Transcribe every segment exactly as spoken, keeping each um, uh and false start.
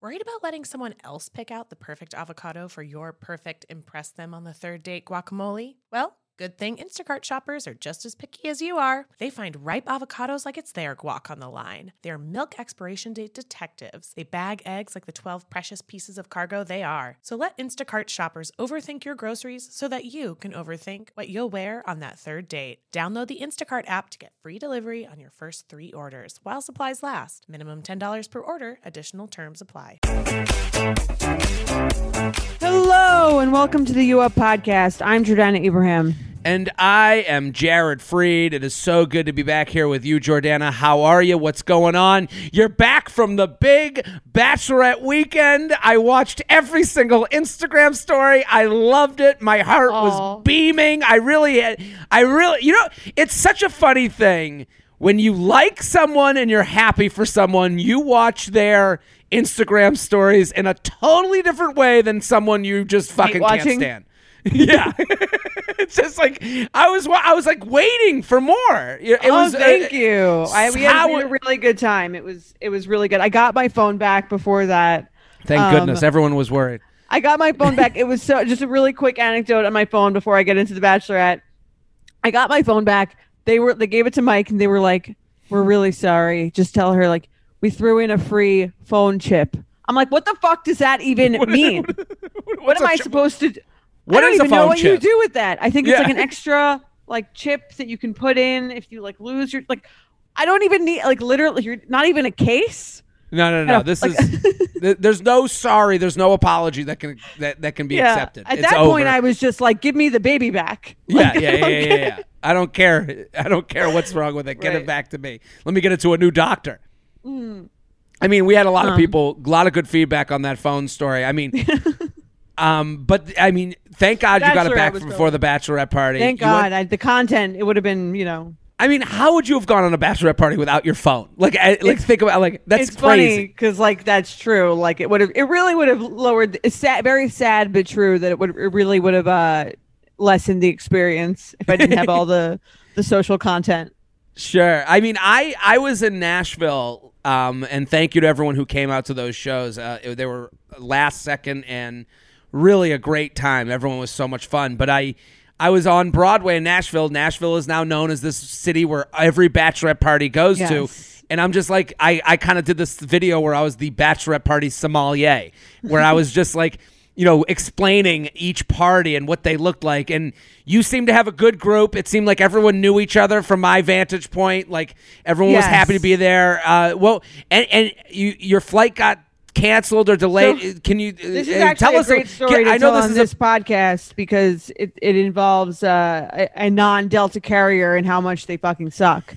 Worried about letting someone else pick out the perfect avocado for your perfect impress them on the third date guacamole? Well, good thing Instacart shoppers are just as picky as you are. They find ripe avocados like it's their guac on the line. They're milk expiration date detectives. They bag eggs like the twelve precious pieces of cargo they are. So let Instacart shoppers overthink your groceries so that you can overthink what you'll wear on that third date. Download the Instacart app to get free delivery on your first three orders while supplies last. Minimum ten dollars per order. Additional terms apply. Hello and welcome to the U Up Podcast. I'm Jordana Abraham. And I am Jared Freed. It is so good to be back here with you, Jordana. How are you? What's going on? You're back from the big Bachelorette weekend. I watched every single Instagram story. I loved it. My heart Aww. was beaming. I really had, I really, you know, it's such a funny thing. When you like someone and you're happy for someone, you watch their Instagram stories in a totally different way than someone you just fucking can't stand. Yeah. It's just like I was I was like waiting for more. It oh, was thank uh, you. I we had, we had a really good time. It was it was really good. I got my phone back before that. Thank um, goodness. Everyone was worried. I got my phone back. It was so just a really quick anecdote on my phone before I get into the Bachelorette. I got my phone back. They were they gave it to Mike and they were like, "We're really sorry. Just tell her like we threw in a free phone chip." I'm like, "What the fuck does that even mean? What am I chip? supposed to do?" What I don't is even a phone know what chip? you do with that. I think it's Yeah. like an extra like chip that you can put in if you like lose your like. I don't even need like literally. You're not even a case. No, no, no. This like, is th- there's no sorry. There's no apology that can that, that can be yeah. accepted. At It's that over. point, I was just like, "Give me the baby back." Yeah, Like, yeah, I yeah, don't yeah, yeah, yeah. I don't care. I don't care what's wrong with it. Get Right. it back to me. Let me get it to a new doctor. Mm. I mean, we had a lot of Um. people, a lot of good feedback on that phone story. I mean, um, but I mean, thank God you got it Bachelorette back was before really- the Bachelorette party. Thank You God, went- I, the content it would have been, you know. I mean, how would you have gone on a Bachelorette party without your phone? Like, I, like It's- think about like that's It's crazy. funny because like that's true. Like it would have, it really would have lowered. It's sad, very sad but true that it would, it really would have uh, lessened the experience if I didn't have all the the social content. Sure. I mean, I I was in Nashville, um, and thank you to everyone who came out to those shows. Uh, it- they were last second and really a great time. Everyone was so much fun. But I I was on Broadway in Nashville. Nashville is now known as this city where every Bachelorette party goes to. Yes. And I'm just like, I, I kind of did this video where I was the Bachelorette party sommelier, where I was just like, you know, explaining each party and what they looked like. And you seemed to have a good group. It seemed like everyone knew each other from my vantage point. Like everyone was Yes. happy to be there. Uh, well, and, and you, your flight got canceled or delayed. So, Can you This is uh, actually tell a us? great story to I know tell this on is this a, podcast because it, it involves uh, a, a non-Delta carrier and how much they fucking suck.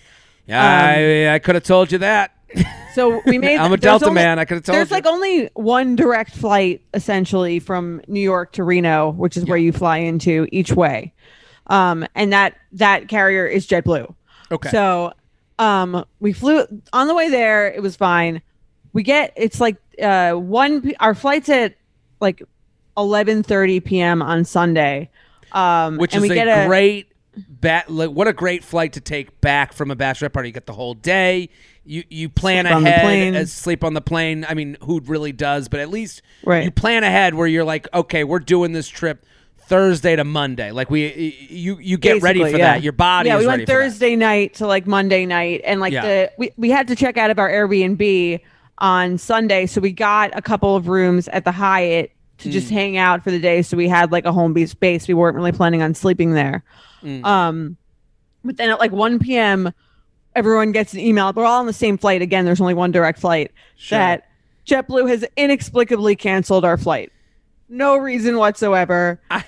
I, I could have told you that. So we made. I'm a there's Delta only- man. I could have told There's you. like only one direct flight essentially from New York to Reno, which is where you fly into each way, um, and that that carrier is JetBlue. Okay. So um, we flew on the way there. It was fine. We get it's like uh, one. p- Our flight's at like eleven thirty p.m. on Sunday, um, Which and is we a get great bat. Like, what a great flight to take back from a bachelorette party. You get the whole day. You you plan Sleep on the ahead. plane. As sleep on the plane. I mean, who really does? But at least Right. you plan ahead where you're like, okay, we're doing this trip Thursday to Monday. Like we, you you get ready Basically, for yeah. that. Your body. Yeah, is we ready went for that. Thursday night to like Monday night, and like Yeah. the we we had to check out of our Airbnb on Sunday, so we got a couple of rooms at the Hyatt to Mm. just hang out for the day. So we had like a home base base. We weren't really planning on sleeping there. Mm. Um, but then at like one p.m. everyone gets an email. We're all on the same flight again. There's only one direct flight. Sure. That JetBlue has inexplicably canceled our flight. No reason whatsoever. I,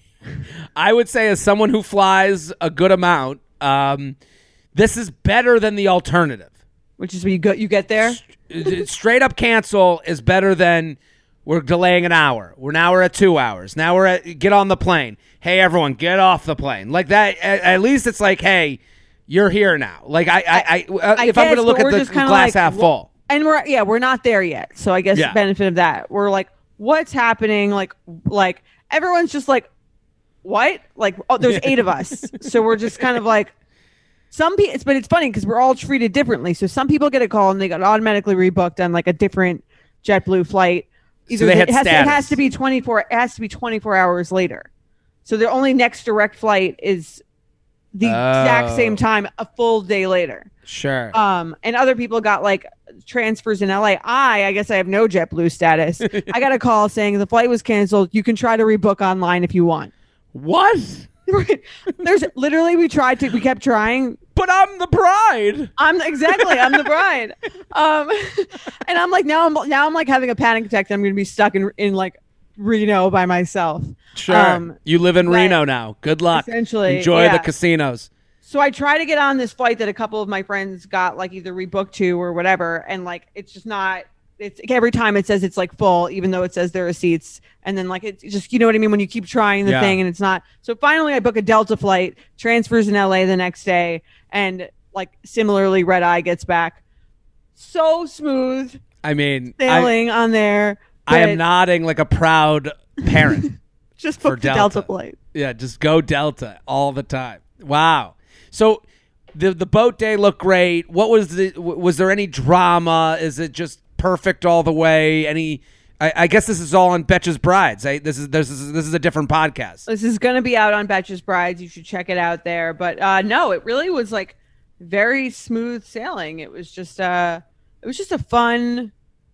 I would say, as someone who flies a good amount, um, this is better than the alternative. Which is where you go. You get there. Straight up cancel is better than we're delaying an hour. We're now we're at two hours. Now we're at get on the plane. Hey, everyone, get off the plane. Like that. At, at least it's like, hey, you're here now. Like I, I, I, uh, I if I'm going guess, to look but at we're the just kinda glass like, half wh- full. And we're yeah, we're not there yet. So I guess Yeah. the benefit of that, we're like, what's happening? Like, like everyone's just like, what? Like, oh, there's eight of us, so we're just kind of like, some people. It's but it's funny because we're all treated differently. So some people get a call and they got automatically rebooked on like a different JetBlue flight. So they had it, has to, it status. has to be twenty-four. It has to be twenty-four hours later. So their only next direct flight is the exact Oh. same time, a full day later. Sure. Um, and other people got like transfers in L A. I, I guess I have no JetBlue status. I got a call saying the flight was canceled. You can try to rebook online if you want. What? There's literally, we tried to, we kept trying. But I'm the bride. I'm exactly, I'm the bride. Um, and I'm like, now I'm, now I'm like having a panic attack that I'm going to be stuck in, in like Reno by myself. Sure. Um, you live in but Reno now. Good luck. essentially, Enjoy yeah. the casinos. So I try to get on this flight that a couple of my friends got like either rebooked to or whatever. And like, it's just not, it's every time it says it's like full, even though it says there are seats. And then like, it's just, you know what I mean? When you keep trying the Yeah. thing and it's not. So finally I book a Delta flight, transfers in L A the next day. And like similarly, red eye gets back. So smooth I mean, I, sailing on there. I am but nodding like a proud parent. just for booked a Delta. Delta flight. Yeah, just go Delta all the time. Wow. So the the boat day looked great. What was the w- was there any drama? Is it just perfect all the way? Any I, I guess this is all on Betches Brides. I, this is this is this is a different podcast. This is going to be out on Betches Brides. You should check it out there. But uh, no, it really was like very smooth sailing. It was just uh, it was just a fun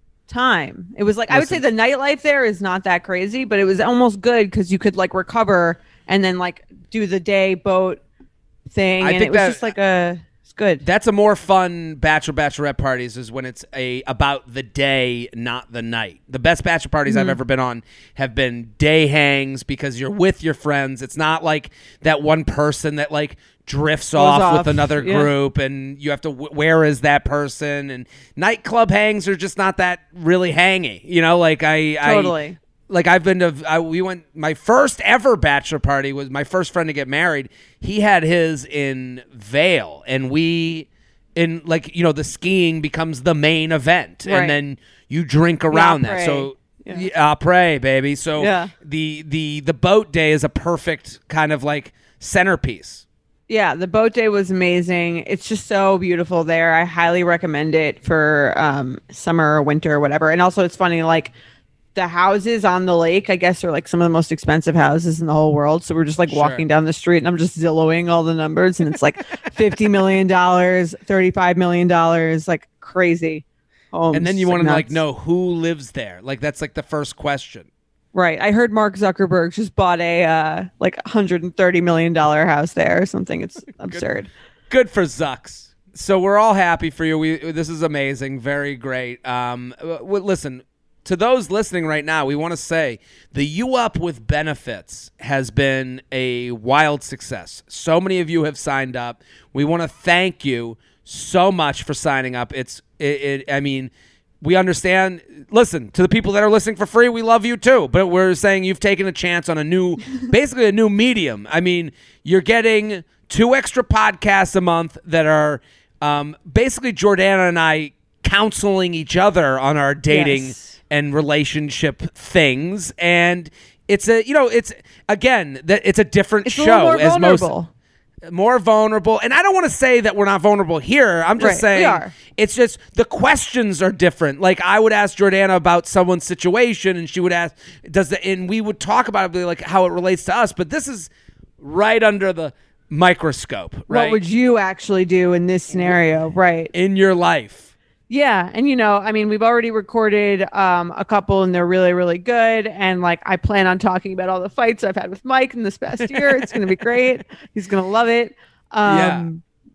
time. It was like, I would say the nightlife there is not that crazy, but it was almost good because you could like recover and then like do the day boat thing. I and think it was that- just like a, it's good. That's a more fun bachelor bachelorette parties is when it's a about the day, not the night. The best bachelor parties Mm-hmm. I've ever been on have been day hangs because you're with your friends. It's not like that one person that like drifts off, off, with another yeah. group and you have to w- where is that person, and nightclub hangs are just not that really hangy, you know, like I Totally. I like I've been to I, we went my first ever bachelor party was my first friend to get married. He had his in Vail, and we in like, you know, the skiing becomes the main event, Right. and then you drink around that. après. So Yeah. yeah, après, baby. So Yeah. the the the boat day is a perfect kind of like centerpiece. Yeah, the boat day was amazing. It's just so beautiful there. I highly recommend it for um, summer or winter or whatever. And also, it's funny, like the houses on the lake, I guess, are like some of the most expensive houses in the whole world. So we're just like Sure. walking down the street and I'm just Zillowing all the numbers. And it's like fifty million dollars, thirty-five million dollars, like crazy homes. And then you Just, want to like nuts. know who lives there. Like that's like the first question. Right. I heard Mark Zuckerberg just bought a uh, like one hundred thirty million dollars house there or something. It's absurd. Good for Zucks. So we're all happy for you. We this is amazing, very great. Um, w- w- listen, to those listening right now, we want to say the U Up with benefits has been a wild success. So many of you have signed up. We want to thank you so much for signing up. It's it, it I mean, we understand. Listen, to the people that are listening for free, we love you too. But we're saying you've taken a chance on a new, basically a new medium. I mean, you're getting two extra podcasts a month that are um, basically Jordana and I counseling each other on our dating Yes. and relationship things. And it's a, you know, it's again that it's a different It's a show little more as most. vulnerable. More vulnerable. And I don't want to say that we're not vulnerable here. I'm just Right, we saying are. it's just the questions are different. Like I would ask Jordana about someone's situation and she would ask, does the, and we would talk about it like how it relates to us. But this is right under the microscope, right? What would you actually do in this scenario? Right. in your life. Yeah. And, you know, I mean, we've already recorded um, a couple and they're really, really good. And like, I plan on talking about all the fights I've had with Mike in this past year. It's going to be great. He's going to love it. Um, Yeah.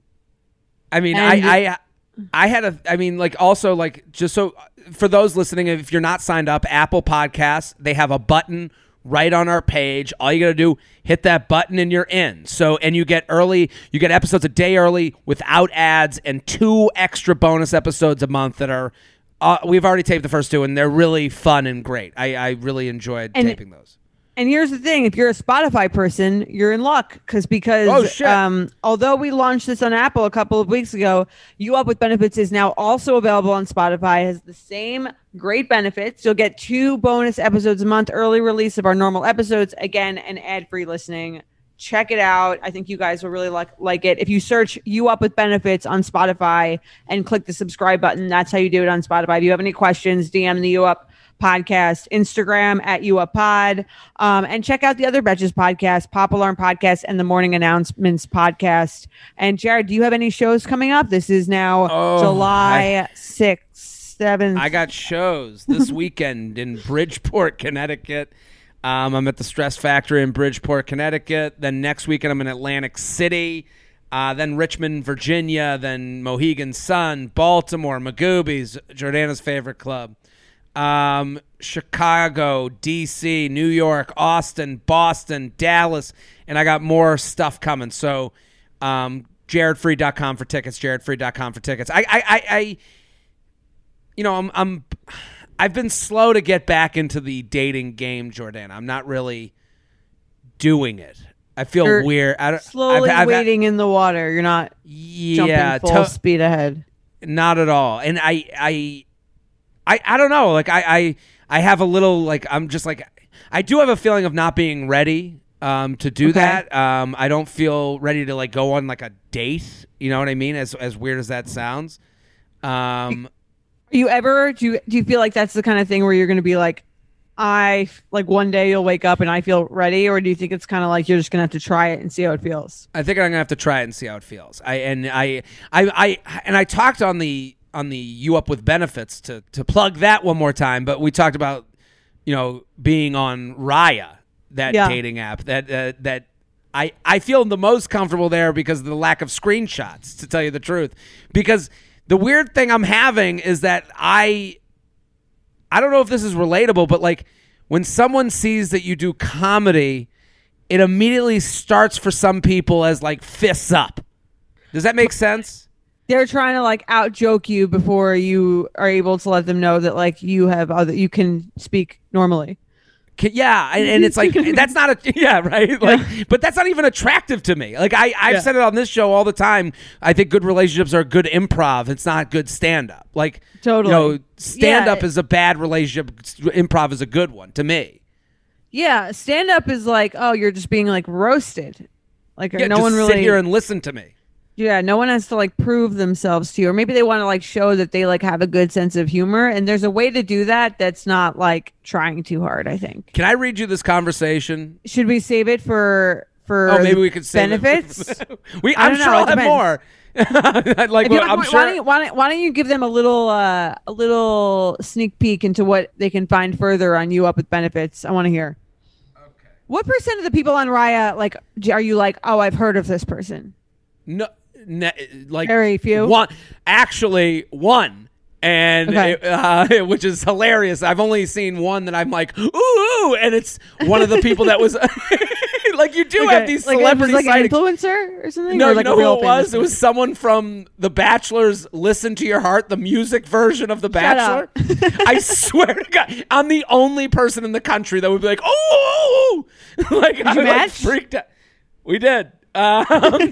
I mean, and- I, I, I had a, I mean, like also like, just so for those listening, if you're not signed up, Apple Podcasts, they have a button right on our page. All you got to do, hit that button and you're in. So, and you get early, you get episodes a day early without ads and two extra bonus episodes a month that are, uh, we've already taped the first two and they're really fun and great. I, I really enjoyed And- taping those. And here's the thing: if you're a Spotify person, you're in luck because because Oh, shit. um, although we launched this on Apple a couple of weeks ago, You Up with Benefits is now also available on Spotify. It has the same great benefits. You'll get two bonus episodes a month, early release of our normal episodes, again, and ad-free listening. Check it out. I think you guys will really like like it. If you search You Up With Benefits on Spotify and click the subscribe button, that's how you do it on Spotify. If you have any questions, D M the You Up podcast, Instagram at You Up Pod, um, and check out the other Betches podcast, Pop Alarm podcast, and the Morning Announcements podcast. And Jared, do you have any shows coming up? This is now Oh, July sixth, seventh. I got shows this weekend in Bridgeport, Connecticut. Um, I'm at the Stress Factory in Bridgeport, Connecticut. Then next weekend, I'm in Atlantic City. Uh, then Richmond, Virginia. Then Mohegan Sun, Baltimore, Magoobies, Jordana's favorite club. Um, Chicago, D C, New York, Austin, Boston, Dallas. And I got more stuff coming. So um, jared free dot com for tickets, jared free dot com for tickets. I, I, I, I you know, I'm... I'm I've been slow to get back into the dating game, Jordana. I'm not really doing it. I feel You're weird. I don't, slowly I've, I've, wading in the water. You're not yeah, jumping full to- speed ahead. Not at all. And I, I, I, I don't know. Like I, I, I have a little like I'm just like I do have a feeling of not being ready um, to do Okay. that. Um, I don't feel ready to like go on like a date. You know what I mean? As as weird as that sounds. Um. Are you ever do you do you feel like that's the kind of thing where you're going to be like, I like one day you'll wake up and I feel ready, or do you think it's kind of like you're just going to have to try it and see how it feels? I think I'm gonna have to try it and see how it feels. I and I, I, I and I talked on the on the You Up With Benefits to to plug that one more time. But we talked about you know being on Raya, that Yeah. dating app. That uh, that I I feel the most comfortable there because of the lack of screenshots. To tell you the truth, because the weird thing I'm having is that I I don't know if this is relatable, but like when someone sees that you do comedy, it immediately starts for some people as like fists up. Does that make sense? They're trying to like out joke you before you are able to let them know that like you have other you can speak normally. Can- Yeah, and, and it's like that's not a yeah right like, but that's not even attractive to me. Like I I've Yeah. said it on this show all the time. I think good relationships are good improv. It's not good stand up. Like Totally. you know, stand up Yeah. is a bad relationship. Improv is a good one to me. Yeah, stand up is like, oh, you're just being like roasted. Like Yeah, no just one really sit here and listen to me. Yeah, no one has to like prove themselves to you, or maybe they want to like show that they like have a good sense of humor, and there's a way to do that that's not like trying too hard, I think. Can I read you this conversation? Should we save it for for Oh, maybe we could save it. benefits? we, I I'm don't sure know, I'll it have depends. more. like, If you well, have- I'm why, sure. don't you, why, don't, why don't you give them a little uh, a little sneak peek into what they can find further on You Up With Benefits? I want to hear. Okay. What percent of the people on Raya like are you like, oh, I've heard of this person? No, ne- like Very few? One, actually, one, and Okay. it, uh, which is hilarious. I've only seen one that I'm like, ooh, and it's one of the people that was like you do Like have a- these like a- celebrity like an sightings. influencer or something? No, or you like know a real who it was? famous It was person? someone from The Bachelor's Listen to Your Heart, the music version of The Bachelor. up. I swear to God, I'm the only person in the country that would be like, oh, like I you like, match? freaked out. We did. Um,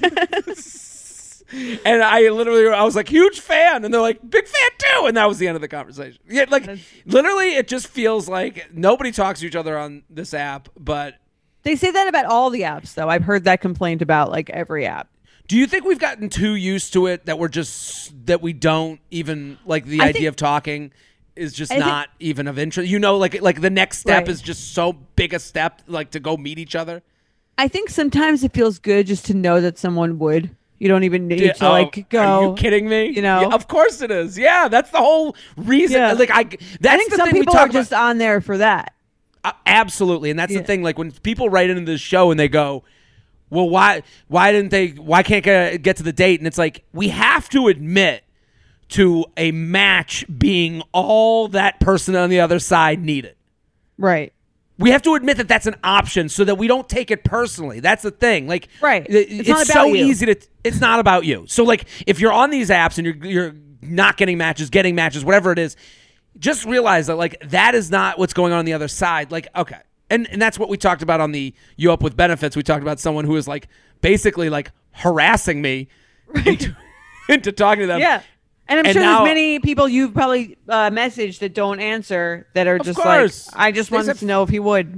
and I literally, I was like, huge fan. And they're like, big fan too. And that was the end of the conversation. Yeah, like literally, it just feels like nobody talks to each other on this app, but They say that about all the apps, though. I've heard that complaint about like every app. do you think we've gotten too used to it that we're just that we don't even like the I idea think- of talking is just I think- not even of interest? You know, like like the next step Right. is just so big a step, like to go meet each other. I think sometimes it feels good just to know that someone would. You don't even need Yeah, to oh, like go. Are you kidding me? You know? Yeah, of course it is. Yeah, that's the whole reason. Yeah. Like I, that's I think the some thing we people talk are just about. on there for that. Uh, absolutely, and that's Yeah. the thing. Like when people write into this show and they go, "Well, why? Why didn't they? Why can't get, get to the date?" And it's like we have to admit to a match being all that person on the other side needed. Right. We have to admit that that's an option so that we don't take it personally. That's the thing. Like, Right. it- It's It's, not about so you. easy to. It's not about you. So, like, if you're on these apps and you're you're not getting matches, getting matches, whatever it is, just realize that like that is not what's going on on the other side. Like, okay, and and that's what we talked about on the You Up With Benefits. We talked about someone who is like basically like harassing me into, into talking to them. Yeah. And I'm And sure now- there's many people you've probably uh, messaged that don't answer that are Of just course. like, I just They wanted said- to know if he would.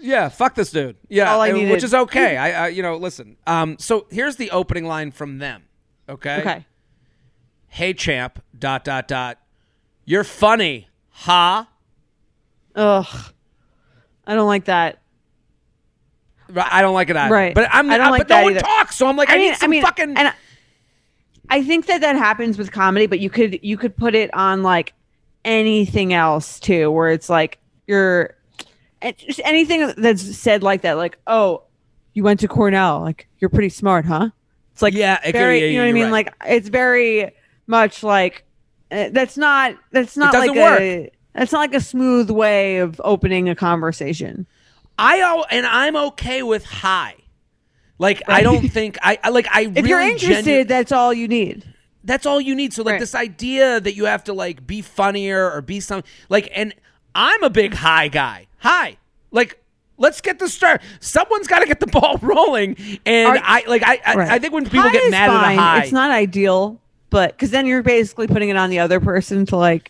Yeah, fuck this dude. Yeah, All I and- needed. which is okay. I, I, you know, listen. Um, so here's the opening line from them. Okay. Okay. Hey, champ. Dot dot dot. You're funny, huh? Ugh. I don't like that. Right, I don't like it either. Right. But I'm. I don't uh, like but no that one either. talks, so I'm like, I, I mean, need some I mean, fucking. and I- I think that that happens with comedy, but you could you could put it on like anything else too, where it's like you're and just anything that's said like that, like, oh, you went to Cornell, like you're pretty smart, huh? It's like Yeah, it could- very, yeah, you know what I you're mean? right. Like it's very much like uh, that's not that's not doesn't like work. a that's not like a smooth way of opening a conversation. I al- and I'm okay with hi. Like I don't think I I- like I. If really you're interested, genu- that's all you need. that's all you need. So like Right. this idea that you have to like be funnier or be some like, and I'm a big hi guy. Hi, like let's get this start. Someone's got to get the ball rolling, and Are- I like I I, Right. I think when people Hi get is mad fine. at a hi, It's not ideal, but because then you're basically putting it on the other person to like.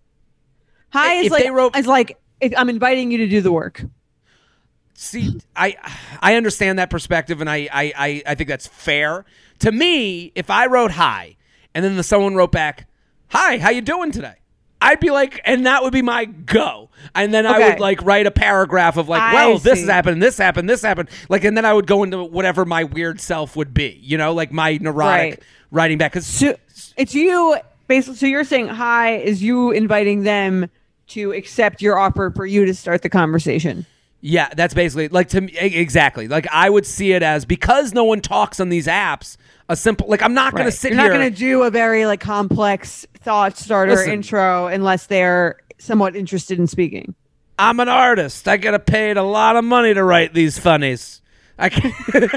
Hi is If like they wrote- it's like if I'm inviting you to do the work. see, I I understand that perspective, and I, I I I think that's fair. To me, if I wrote hi, and then the, someone wrote back, "Hi, how you doing today?" I'd be like, and that would be my go. And then I Okay. would like write a paragraph of like, I well, this see. has happened, this happened, this happened. Like, and then I would go into whatever my weird self would be, you know, like my neurotic Right. writing back. Cause So it's you basically. So you're saying hi is you inviting them to accept your offer for you to start the conversation. yeah, that's basically like to me, e- exactly. Like I would see it as because no one talks on these apps, a simple, like I'm not going to Right. sit You're here. not going to do a very like complex thought starter Listen. intro unless they're somewhat interested in speaking. I'm an artist. I get paid a lot of money to write these funnies. I can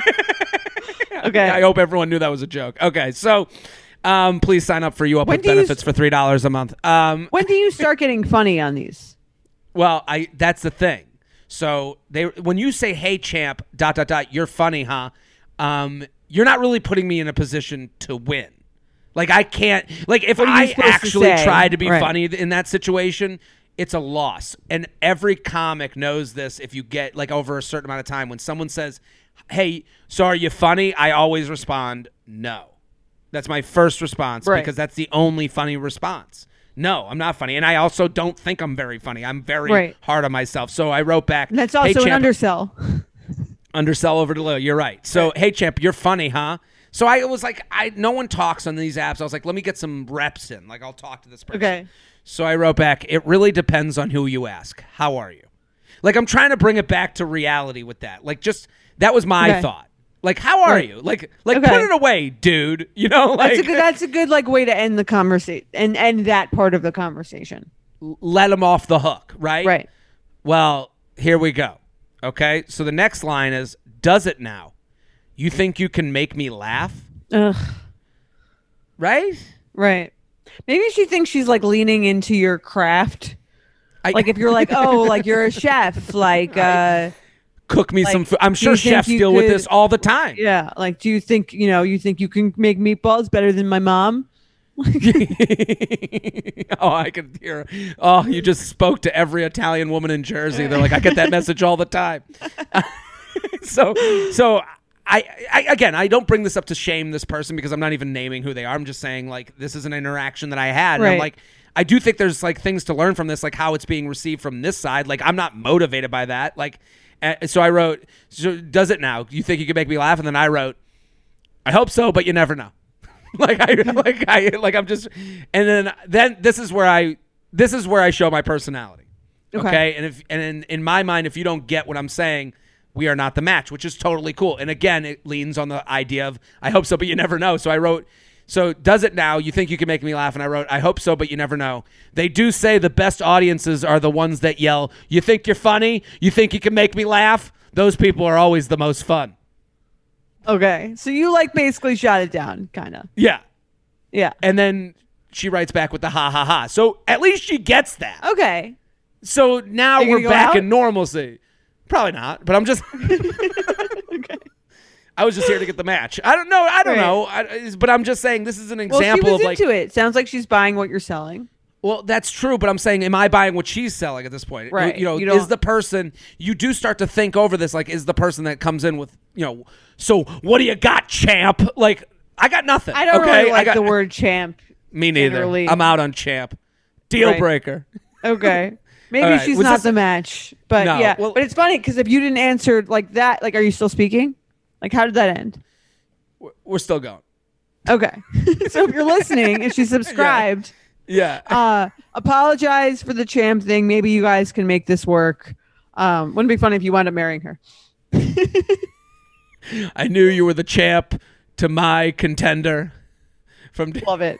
Okay. I hope everyone knew that was a joke. Okay, so um, please sign up for You Up When with do you benefits s- for three dollars a month. Um, When do you start getting funny on these? well, I that's the thing. So they when you say "Hey champ," dot dot dot, you're funny, huh? Um, you're not really putting me in a position to win. Like I can't. Like if What are you I supposed to actually say? try to be Right. funny in that situation, it's a loss. And every comic knows this. If you get like over a certain amount of time, when someone says, "Hey, so are you funny?" I always respond, "No." That's my first response Right. because that's the only funny response. No, I'm not funny, and I also don't think I'm very funny. I'm very Right. hard on myself. So I wrote back. That's "Hey, also an champ, undersell. undersell over to low. You're right. So hey, champ, you're funny, huh? So I was like, I no one talks on these apps. I was like, let me get some reps in. Like I'll talk to this person. Okay. So I wrote back, it really depends on who you ask. How are you? Like I'm trying to bring it back to reality with that. Like just that was my Okay. thought. Like how are Right. you? Like like Okay. put it away, dude. You know, like That's a good. That's a good like way to end the conversation and end that part of the conversation. let them off the hook, right? Right. Well, here we go. Okay. So the next line is, does it now? You think you can make me laugh? Ugh. Right? Right. Maybe she thinks she's like leaning into your craft. I, Like if you're like, oh, like you're a chef, like uh cook me like, some food. I'm do sure you think chefs you deal with could- this all the time. yeah, like do you think, you know, you think you can make meatballs better than my mom? Oh, I can hear. Oh, you just spoke to every Italian woman in Jersey. They're like, I get that message all the time. so, so I, I again, I don't bring this up to shame this person because I'm not even naming who they are. I'm just saying like this is an interaction that I had. And I'm Right. like, I do think there's like things to learn from this, like how it's being received from this side. Like I'm not motivated by that. Like, uh, so I wrote, so does it now? You think you can make me laugh? And then I wrote, I hope so, but you never know. like I like I like I'm just and then then this is where I this is where I show my personality. Okay? Okay. And if and in, in my mind, if you don't get what I'm saying, we are not the match, which is totally cool. And again, it leans on the idea of I hope so, but you never know. So I wrote, so does it now? You think you can make me laugh? And I wrote, I hope so, but you never know. They do say the best audiences are the ones that yell, you think you're funny? You think you can make me laugh? Those people are always the most fun. Okay. So you like basically shot it down, kind of. Yeah. Yeah. And then she writes back with the ha ha ha. So at least she gets that. Okay. So now Are you we're gonna go back out? in normalcy. Probably not, but I'm just. Okay. I was just here to get the match. I don't know. I don't Right. know. I, but I'm just saying this is an Well, she example was of like. into it. Sounds like she's buying what you're selling. Well, that's true, but I'm saying, am I buying what she's selling at this point? Right. You know, You don't- is the person, you do start to think over this, like, is the person that comes in with, you know, so what do you got, champ? Like, I got nothing. I don't okay? really I like got, the word champ. Me neither. generally. I'm out on champ. Deal Right. breaker. Okay. Maybe All right. she's Was not this- the match. But No, yeah. well- but it's funny because if you didn't answer like that, like, are you still speaking? Like, how did that end? We're- We're still going. Okay. So if you're listening and she's subscribed, Yeah. uh, apologize for the champ thing. Maybe you guys can make this work. Um, wouldn't it be funny if you wound up marrying her? I knew you were the champ to my contender. From Love it.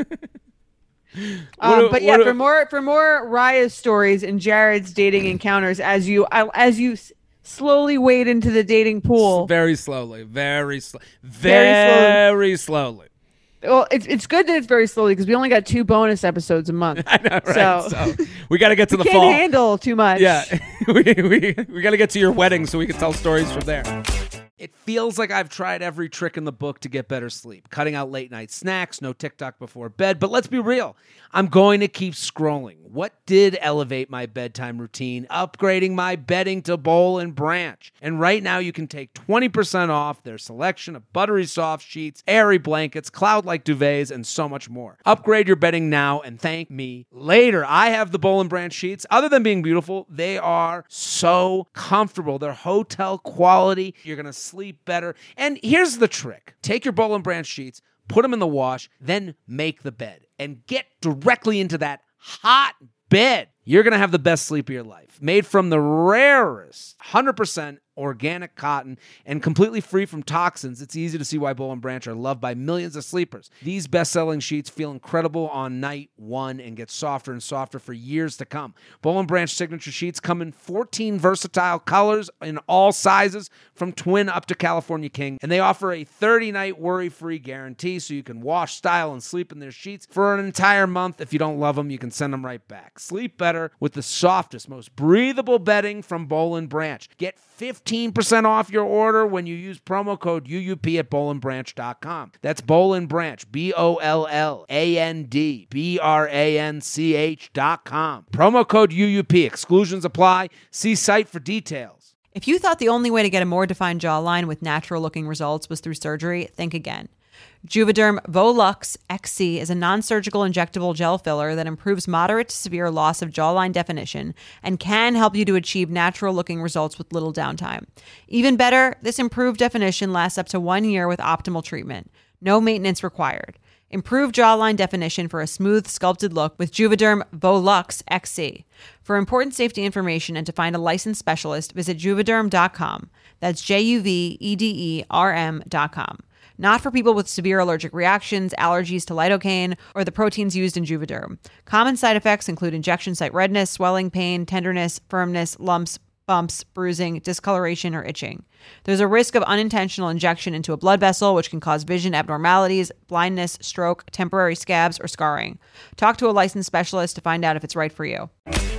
What Um, do- but what yeah, do- for more for more Raya's stories and Jared's dating encounters, as you as you s- slowly wade into the dating pool. Very slowly. Very slow. Very Very slowly. Well, it's it's good that it's very slowly because we only got two bonus episodes a month. I know, right? So- So, we got to get to the Can't fall. handle too much. Yeah, we we, we got to get to your wedding so we can tell stories from there. It feels like I've tried every trick in the book to get better sleep, cutting out late night snacks, no TikTok before bed. But let's be real, I'm going to keep scrolling. What did elevate my bedtime routine? Upgrading my bedding to Bowl and Branch. And right now you can take twenty percent off their selection of buttery soft sheets, airy blankets, cloud-like duvets, and so much more. Upgrade your bedding now and thank me later. I have the Bowl and Branch sheets. Other than being beautiful, they are so comfortable. They're hotel quality. You're going to sleep better. And here's the trick. Take your Bowl and Branch sheets, put them in the wash, then make the bed and get directly into that hot bed. You're going to have the best sleep of your life. Made from the rarest one hundred percent organic cotton and completely free from toxins, it's easy to see why Bowl and Branch are loved by millions of sleepers. These best-selling sheets feel incredible on night one and get softer and softer for years to come. Bowl and Branch signature sheets come in fourteen versatile colors in all sizes, from twin up to California king, and they offer a thirty-night worry-free guarantee so you can wash, style, and sleep in their sheets for an entire month. If you don't love them, you can send them right back. Sleep better with the softest, most breathable bedding from Bowl and Branch. Get fifteen percent off your order when you use promo code U U P at boll and branch dot com. That's Bowl and Branch, B O L L A N D B R A N C H dot com. Promo code U U P. Exclusions apply. See site for details. If you thought the only way to get a more defined jawline with natural-looking results was through surgery, think again. Juvederm Volux X C is a non-surgical injectable gel filler that improves moderate to severe loss of jawline definition and can help you to achieve natural-looking results with little downtime. Even better, this improved definition lasts up to one year with optimal treatment. No maintenance required. Improve jawline definition for a smooth, sculpted look with Juvederm Volux X C. For important safety information and to find a licensed specialist, visit juvederm dot com. That's J U V E D E R M dot com. Not for people with severe allergic reactions, allergies to lidocaine, or the proteins used in Juvederm. Common side effects include injection site redness, swelling, pain, tenderness, firmness, lumps, bumps, bruising, discoloration, or itching. There's a risk of unintentional injection into a blood vessel, which can cause vision abnormalities, blindness, stroke, temporary scabs, or scarring. Talk to a licensed specialist to find out if it's right for you.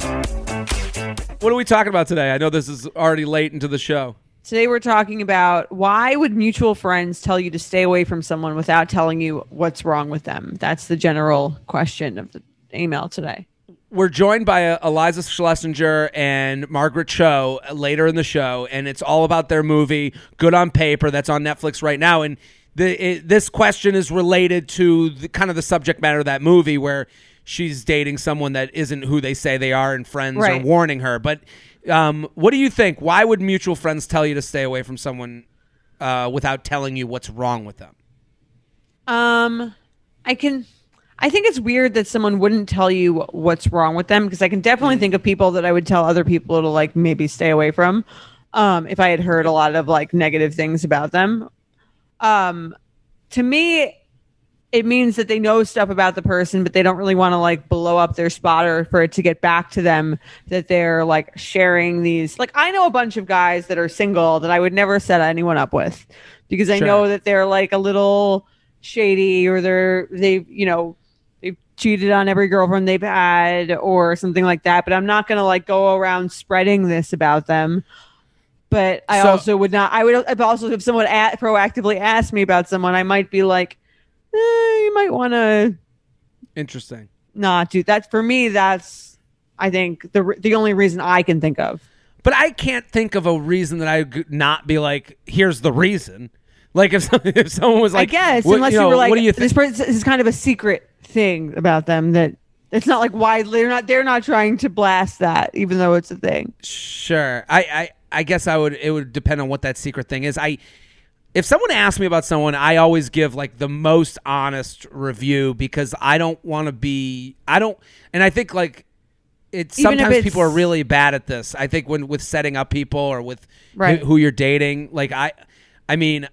What are we talking about today? I know this is already late into the show. Today we're talking about why would mutual friends tell you to stay away from someone without telling you what's wrong with them? That's the general question of the email today. We're joined by uh, Eliza Schlesinger and Margaret Cho later in the show, and it's all about their movie, Good on Paper, that's on Netflix right now. And the it, this question is related to the, kind of the subject matter of that movie, where she's dating someone that isn't who they say they are, and friends Right. are warning her. But um, what do you think? Why would mutual friends tell you to stay away from someone uh, without telling you what's wrong with them? Um, I can... I think it's weird that someone wouldn't tell you what's wrong with them, because I can definitely think of people that I would tell other people to like maybe stay away from um, if I had heard a lot of like negative things about them. Um, to me, it means that they know stuff about the person, but they don't really want to like blow up their spot or for it to get back to them that they're like sharing these. Like, I know a bunch of guys that are single that I would never set anyone up with, because I Sure. know that they're like a little shady, or they're, they've, you know, they've cheated on every girlfriend they've had or something like that. But I'm not going to like go around spreading this about them. But I So- also would not, I would I've also, if someone a- proactively asked me about someone, I might be like, eh, you might want to, Interesting. not do that. For me, that's I think the the only reason I can think of. But I can't think of a reason that I would not be like, here's the reason. Like if if someone was like, I guess what, unless you, you, know, were like, what do you this, think? person, this is kind of a secret thing about them that it's not like why they're not they're not trying to blast that, even though it's a thing. Sure, I, I I guess I would. It would depend on what that secret thing is. I if someone asks me about someone, I always give like the most honest review because I don't want to be. I don't, and I think like. It's Even if sometimes it's- people are really bad at this. I think when with setting up people or with Right. who, who you're dating, like I, I mean,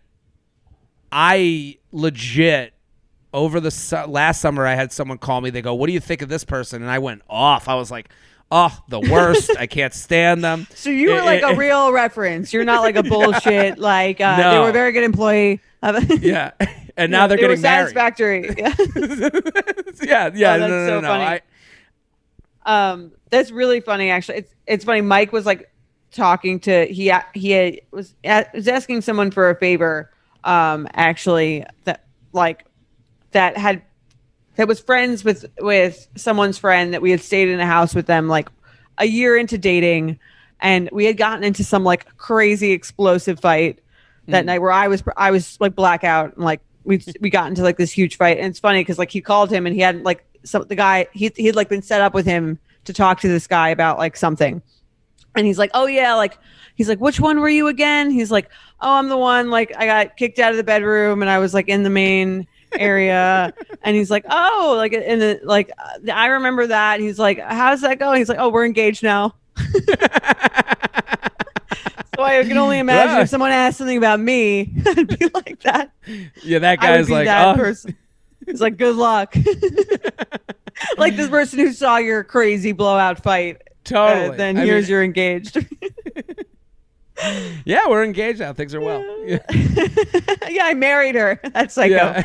I legit over the su- last summer I had someone call me. They go, "What do you think of this person?" And I went off. I was like, "Oh, the worst. I can't stand them." So you were It- like it- a real reference. You're not like a bullshit. Like uh, No. they were a very good employee. yeah, and now they're they were getting married. satisfactory. Yeah. yeah, yeah. Oh, no, that's no, no, so no. funny. I, Um, that's really funny. Actually, it's it's funny. Mike was like talking to he he had, was was asking someone for a favor. Um, actually, that like that had that was friends with with someone's friend that we had stayed in a house with them like a year into dating, and we had gotten into some like crazy explosive fight that night where I was I was like blackout and like we we got into like this huge fight. And it's funny because like he called him and he hadn't like. So the guy he he had like been set up with him to talk to this guy about like something, and he's like, oh yeah, like he's like, which one were you again? He's like, oh, I'm the one like I got kicked out of the bedroom and I was like in the main area, and he's like, oh, like and the, like I remember that. And he's like, how's that going? He's like, oh, we're engaged now. So I can only imagine Yeah. if someone asked something about me, I'd be like that. yeah, that I would guy's be like, that oh. person. It's like, good luck. Like this person who saw your crazy blowout fight. Totally. Uh, then I here's mean- you're engaged. Yeah, we're engaged now. Things are well. Yeah. Yeah, I married her. That's psycho. Yeah.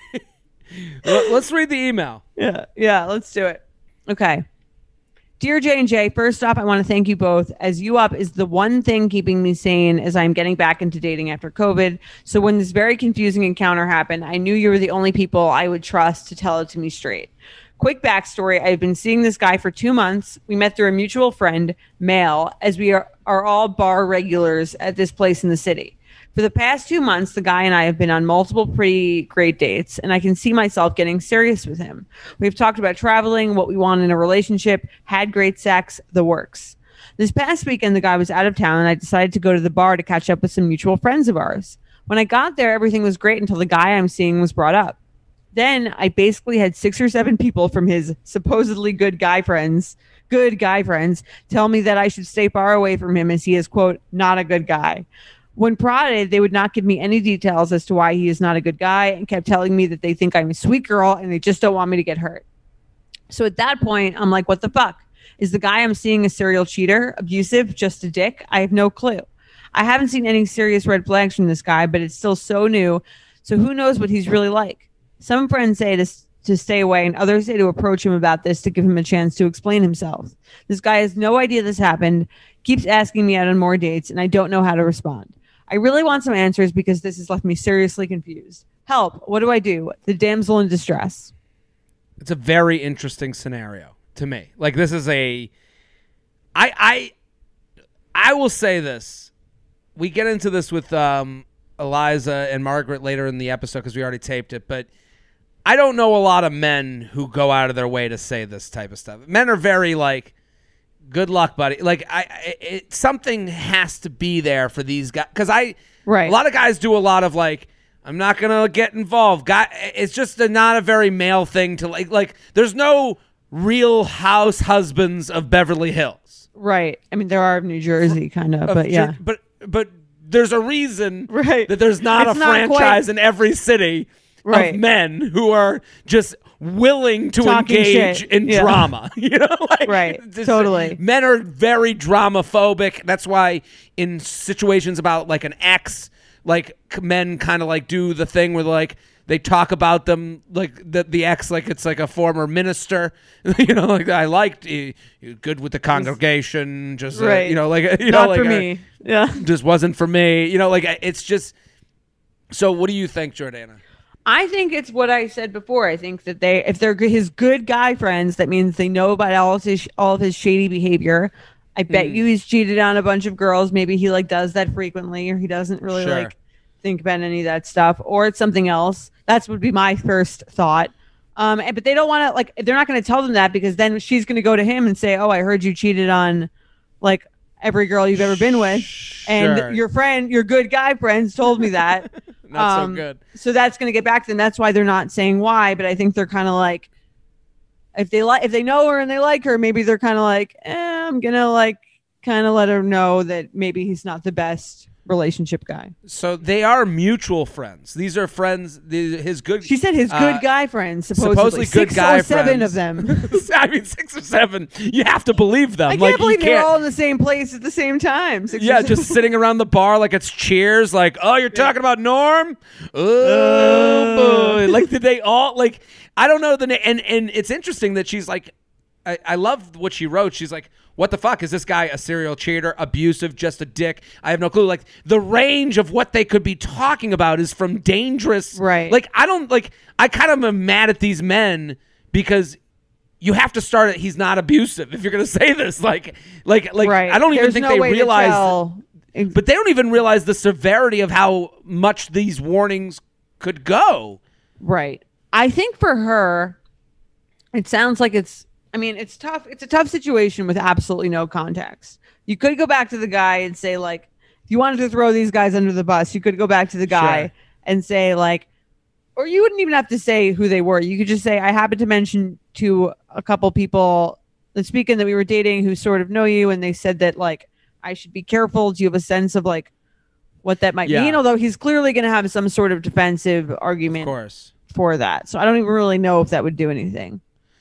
Well, let's read the email. Yeah, yeah, let's do it. Okay. Dear J and J, first off, I want to thank you both, as you up is the one thing keeping me sane as I'm getting back into dating after COVID. So when this very confusing encounter happened, I knew you were the only people I would trust to tell it to me straight. Quick backstory, I've been seeing this guy for two months. We met through a mutual friend, male, as we are, are all bar regulars at this place in the city. For the past two months, the guy and I have been on multiple pretty great dates, and I can see myself getting serious with him. We've talked about traveling, what we want in a relationship, had great sex, the works. This past weekend, the guy was out of town, and I decided to go to the bar to catch up with some mutual friends of ours. When I got there, everything was great until the guy I'm seeing was brought up. Then I basically had six or seven people from his supposedly good guy friends, good guy friends, tell me that I should stay far away from him as he is, quote, not a good guy. When prodded, they would not give me any details as to why he is not a good guy and kept telling me that they think I'm a sweet girl and they just don't want me to get hurt. So at that point, I'm like, what the fuck? Is the guy I'm seeing a serial cheater, abusive, just a dick? I have no clue. I haven't seen any serious red flags from this guy, but it's still so new. So who knows what he's really like? Some friends say to, to stay away and others say to approach him about this to give him a chance to explain himself. This guy has no idea this happened, keeps asking me out on more dates, and I don't know how to respond. I really want some answers because this has left me seriously confused. Help. What do I do? The damsel in distress. It's a very interesting scenario to me. Like this is a I I I will say this. We get into this with um Eliza and Margaret later in the episode because we already taped it, but I don't know a lot of men who go out of their way to say this type of stuff. Men are very like, good luck, buddy. Like I, it, something has to be there for these guys because I, Right. a lot of guys do a lot of like, I'm not gonna get involved. Guy, it's just a, not a very male thing to like. Like, there's no Real House Husbands of Beverly Hills. Right. I mean, there are of New Jersey, kind of, Of but yeah. Jer- but but there's a reason Right. that there's not It's a not franchise quite- in every city Right. of men who are just willing to Talking engage shit. in Yeah. drama. You know, like, Right. just- Totally. Men are very drama-phobic. That's why in situations about like an ex, like men kind of like do the thing where like they talk about them like the the ex like it's like a former minister. You know, like I liked you, good with the congregation, just uh, Right. you know, like you Not know, like for uh, me. Yeah. just wasn't for me. You know, like it's just. So, what do you think, Jordana? I think it's what I said before. I think that they, if they're his good guy friends, that means they know about all of his all of his shady behavior. I bet Mm. you he's cheated on a bunch of girls. Maybe he like does that frequently, or he doesn't really Sure. like think about any of that stuff, or it's something else. That's would be my first thought. Um, and, but they don't want to like. They're not going to tell them that because then she's going to go to him and say, "Oh, I heard you cheated on like every girl you've ever been with, and Sure. your friend, your good guy friends, told me that." Not Um, so good. So that's going to get back to them. That's why they're not saying why, but I think they're kind of like, if they like, if they know her and they like her, maybe they're kind of like, eh, I'm gonna like kind of let her know that maybe he's not the best relationship guy. So they are mutual friends. These are friends. The, his good. She said his uh, good guy friends, supposedly, supposedly good six guy or seven friends. of them. I mean, six or seven. You have to believe them. I can't like, you believe they're can't- all in the same place at the same time. Six or Yeah, seven. just sitting around the bar like it's Cheers. Like, oh, you're talking about Norm? Oh, boy. Like, did they all, like, I don't know the name. And, and it's interesting that she's like, I, I love what she wrote. She's like, what the fuck? Is this guy a serial cheater, abusive, just a dick? I have no clue. Like, the range of what they could be talking about is from dangerous. Right. Like, I don't, like, I kind of am mad at these men because you have to start it. He's not abusive if you're going to say this. Like, like, like, right. I don't even There's think no they way to realize. tell. Ex- But they don't even realize the severity of how much these warnings could go. Right. I think for her, it sounds like it's, I mean, it's tough. It's a tough situation with absolutely no context. You could go back to the guy and say, like, if you wanted to throw these guys under the bus, you could go back to the guy Sure. and say, like, or you wouldn't even have to say who they were. You could just say, I happened to mention to a couple people that speaking that we were dating who sort of know you, and they said that, like, I should be careful. Do you have a sense of, like, what that might Yeah. mean? Although he's clearly going to have some sort of defensive Of argument course. for that. So I don't even really know if that would do anything.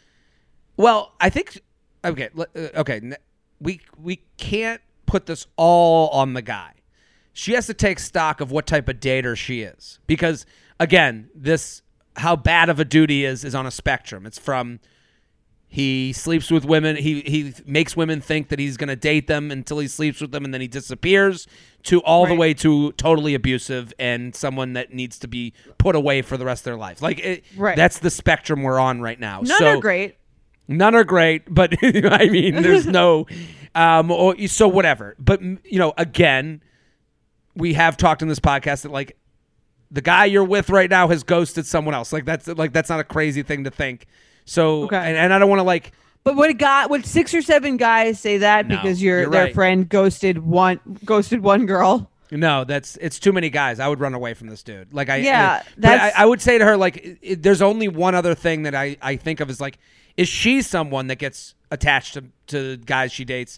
Well, I think okay, le- uh, okay, n- we we can't put this all on the guy. She has to take stock of what type of dater she is because again, this how bad of a dude he is is on a spectrum. It's from he sleeps with women, he he makes women think that he's going to date them until he sleeps with them and then he disappears to all the Right. way to totally abusive and someone that needs to be put away for the rest of their life. Like it, Right. that's the spectrum we're on right now. None so, are great. None are great, but I mean, there's no, um, or, so whatever. But you know, again, we have talked in this podcast that like the guy you're with right now has ghosted someone else. Like that's like that's not a crazy thing to think. So, Okay. and, and I don't want to like, But would got would six or seven guys say that No, because your you're their right. friend ghosted one ghosted one girl? no, that's it's too many guys. I would run away from this dude. Like I, Yeah, I, but that's- I, I would say to her like, it, it- there's only one other thing that I I think of is like, is she someone that gets attached to to guys she dates,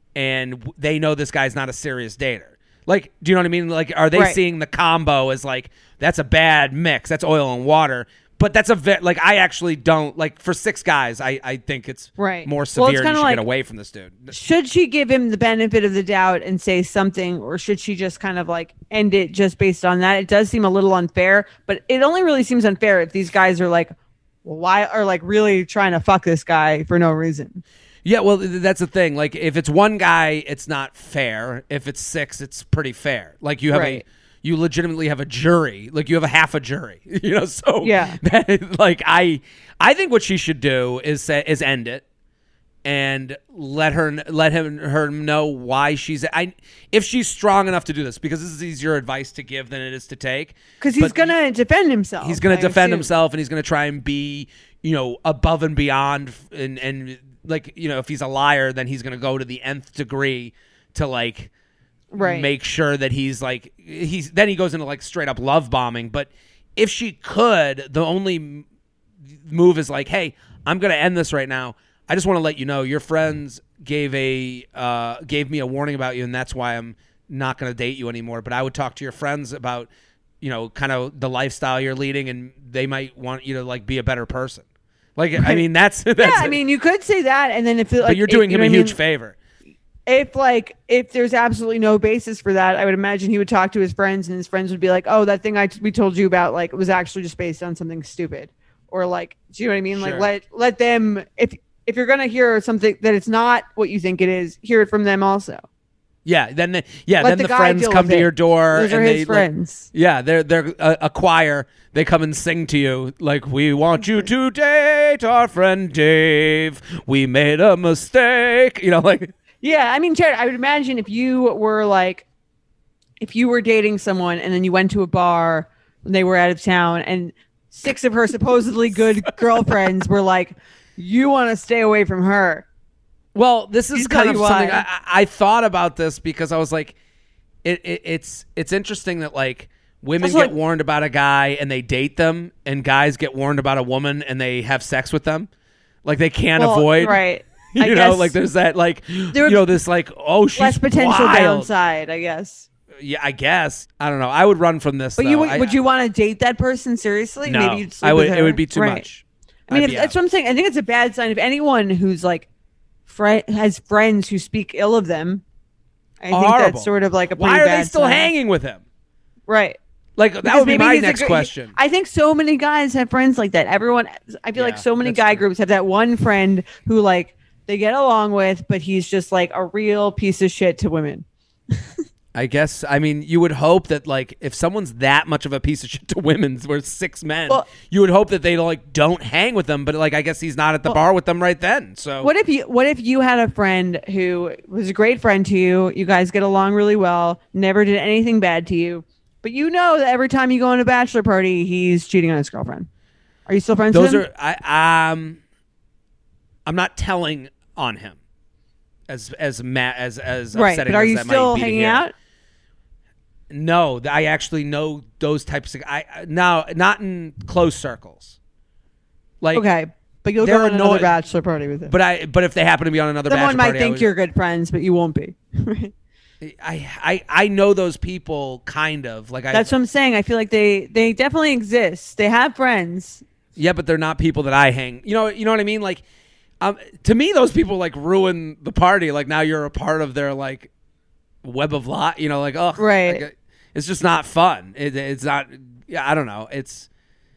and w- they know this guy's not a serious dater? Like, do you know what I mean? Like, are they Right. seeing the combo as like that's a bad mix? That's oil and water. But that's a ve- like I actually don't like for six guys. I, I think it's Right. more Well, it's severe. and you kinda should like- get away from this dude. Should she give him the benefit of the doubt and say something, or should she just kind of like end it just based on that? It does seem a little unfair, but it only really seems unfair if these guys are like, well, why are like really trying to fuck this guy for no reason? Yeah, well, th- that's the thing. Like, if it's one guy, it's not fair. If it's six, it's pretty fair. Like, you have Right. a, you legitimately have a jury. Like, you have a half a jury. You know, so Yeah. That, like, I, I think what she should do is say, is end it, and let her let him her know why she's. I if she's strong enough to do this, because this is easier advice to give than it is to take. Because he's But gonna defend himself. He's going I to defend assume. himself, and he's going to try and be, you know, above and beyond, and and like, you know, if he's a liar, then he's going to go to the nth degree to like Right. make sure that he's like he's. Then he goes into like straight up love bombing. But if she could, the only m- move is like, hey, I'm going to end this right now. I just want to let you know your friends gave a uh, gave me a warning about you, and that's why I'm not going to date you anymore. But I would talk to your friends about, you know, kind of the lifestyle you're leading, and they might want you to like be a better person. Like, I mean, that's, that's Yeah, I mean, you could say that, and then if it, like, but you're doing if, you him a know what I huge mean? favor. If like if there's absolutely no basis for that, I would imagine he would talk to his friends, and his friends would be like, "Oh, that thing I we told you about, like, was actually just based on something stupid," or like, do you know what I mean? Sure. Like, let let them if if you're gonna hear something that it's not what you think it is, hear it from them also. Yeah, then the, yeah, Let then the the, guy friends deal come with to it. your door Those and are they his like, friends. yeah, they're they're a, a choir. They come and sing to you like, "We want you to date our friend Dave. We made a mistake." You know, like Yeah, I mean, Jared, I would imagine if you were like, if you were dating someone and then you went to a bar when they were out of town and six of her supposedly good girlfriends were like, you want to stay away from her. Well, this is He's kind tell of you something why. I, I I thought about this because I was like, it, it it's it's interesting that like women Also, get like- warned about a guy and they date them, and guys get warned about a woman and they have sex with them, like they can't Well, avoid. right. You I know, guess like there's that like There- you know this like oh she's less potential wild. downside, I guess. Yeah, I guess I don't know. I would run from this. But though. you would, I, would you want to date that person seriously? No, Maybe you'd sleep I would. with It her? would be too Right. much. I mean, I'd if, be that's out. what I'm saying. I think it's a bad sign if anyone who's like fri has friends who speak ill of them. I think Horrible. that's sort of like a pretty Why are bad they still sign. hanging with him? Right. Like that Because would be maybe my he's a next good- question. I think so many guys have friends like that. Everyone, I feel like Yeah, so many that's guy true. groups have that one friend who like they get along with, but he's just like a real piece of shit to women. I guess. I mean, you would hope that like if someone's that much of a piece of shit to women, we're six men. Well- you would hope that they like don't hang with them. But like, I guess he's not at the bar with them right then. So What if you what if you had a friend who was a great friend to you, you guys get along really well, never did anything bad to you, but you know that every time you go on a bachelor party, he's cheating on his girlfriend. Are you still friends those with him? are I um, I'm not telling on him as as ma- as as right, upsetting but are as you that might still be to hanging hear. out? No, I actually know those types of I I- now not in close circles. Like Okay, but you'll they're go on another annoyed- bachelor party with him. But I but if they happen to be on another Someone bachelor might party, I think would- you're good friends, but you won't be. I, I I know those people kind of like I That's what I'm saying. I feel like they they definitely exist. They have friends. yeah, but they're not people that I hang. You know you know what I mean? Like, um, to me, those people like ruin the party. Like now you're a part of their like web of lot. You know, like oh Right. like, it's just not fun. It, it's not. Yeah, I don't know. It's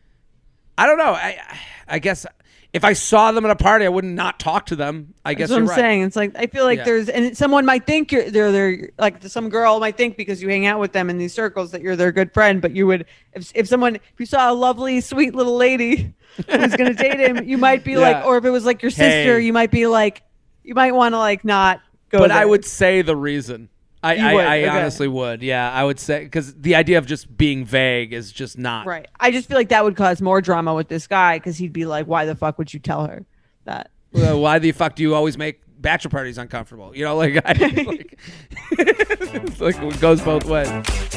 I don't know. I I guess if I saw them at a party, I wouldn't not talk to them. I guess That's what you're I'm right. saying. It's like I feel like Yeah. there's and someone might think you're they're they're like some girl might think because you hang out with them in these circles that you're their good friend, but you would if if someone if you saw a lovely sweet little lady who was going to date him, you might be like, Yeah. or if it was like your sister, Hey. you might be like, you might want to like not go. But there. I would say the reason. I, You I, would, I okay. honestly would. Yeah, I would say because the idea of just being vague is just not. right. I just feel like that would cause more drama with this guy because he'd be like, why the fuck would you tell her that? Well, why the fuck do you always make bachelor parties uncomfortable? You know, like, I, like, it's like it goes both ways.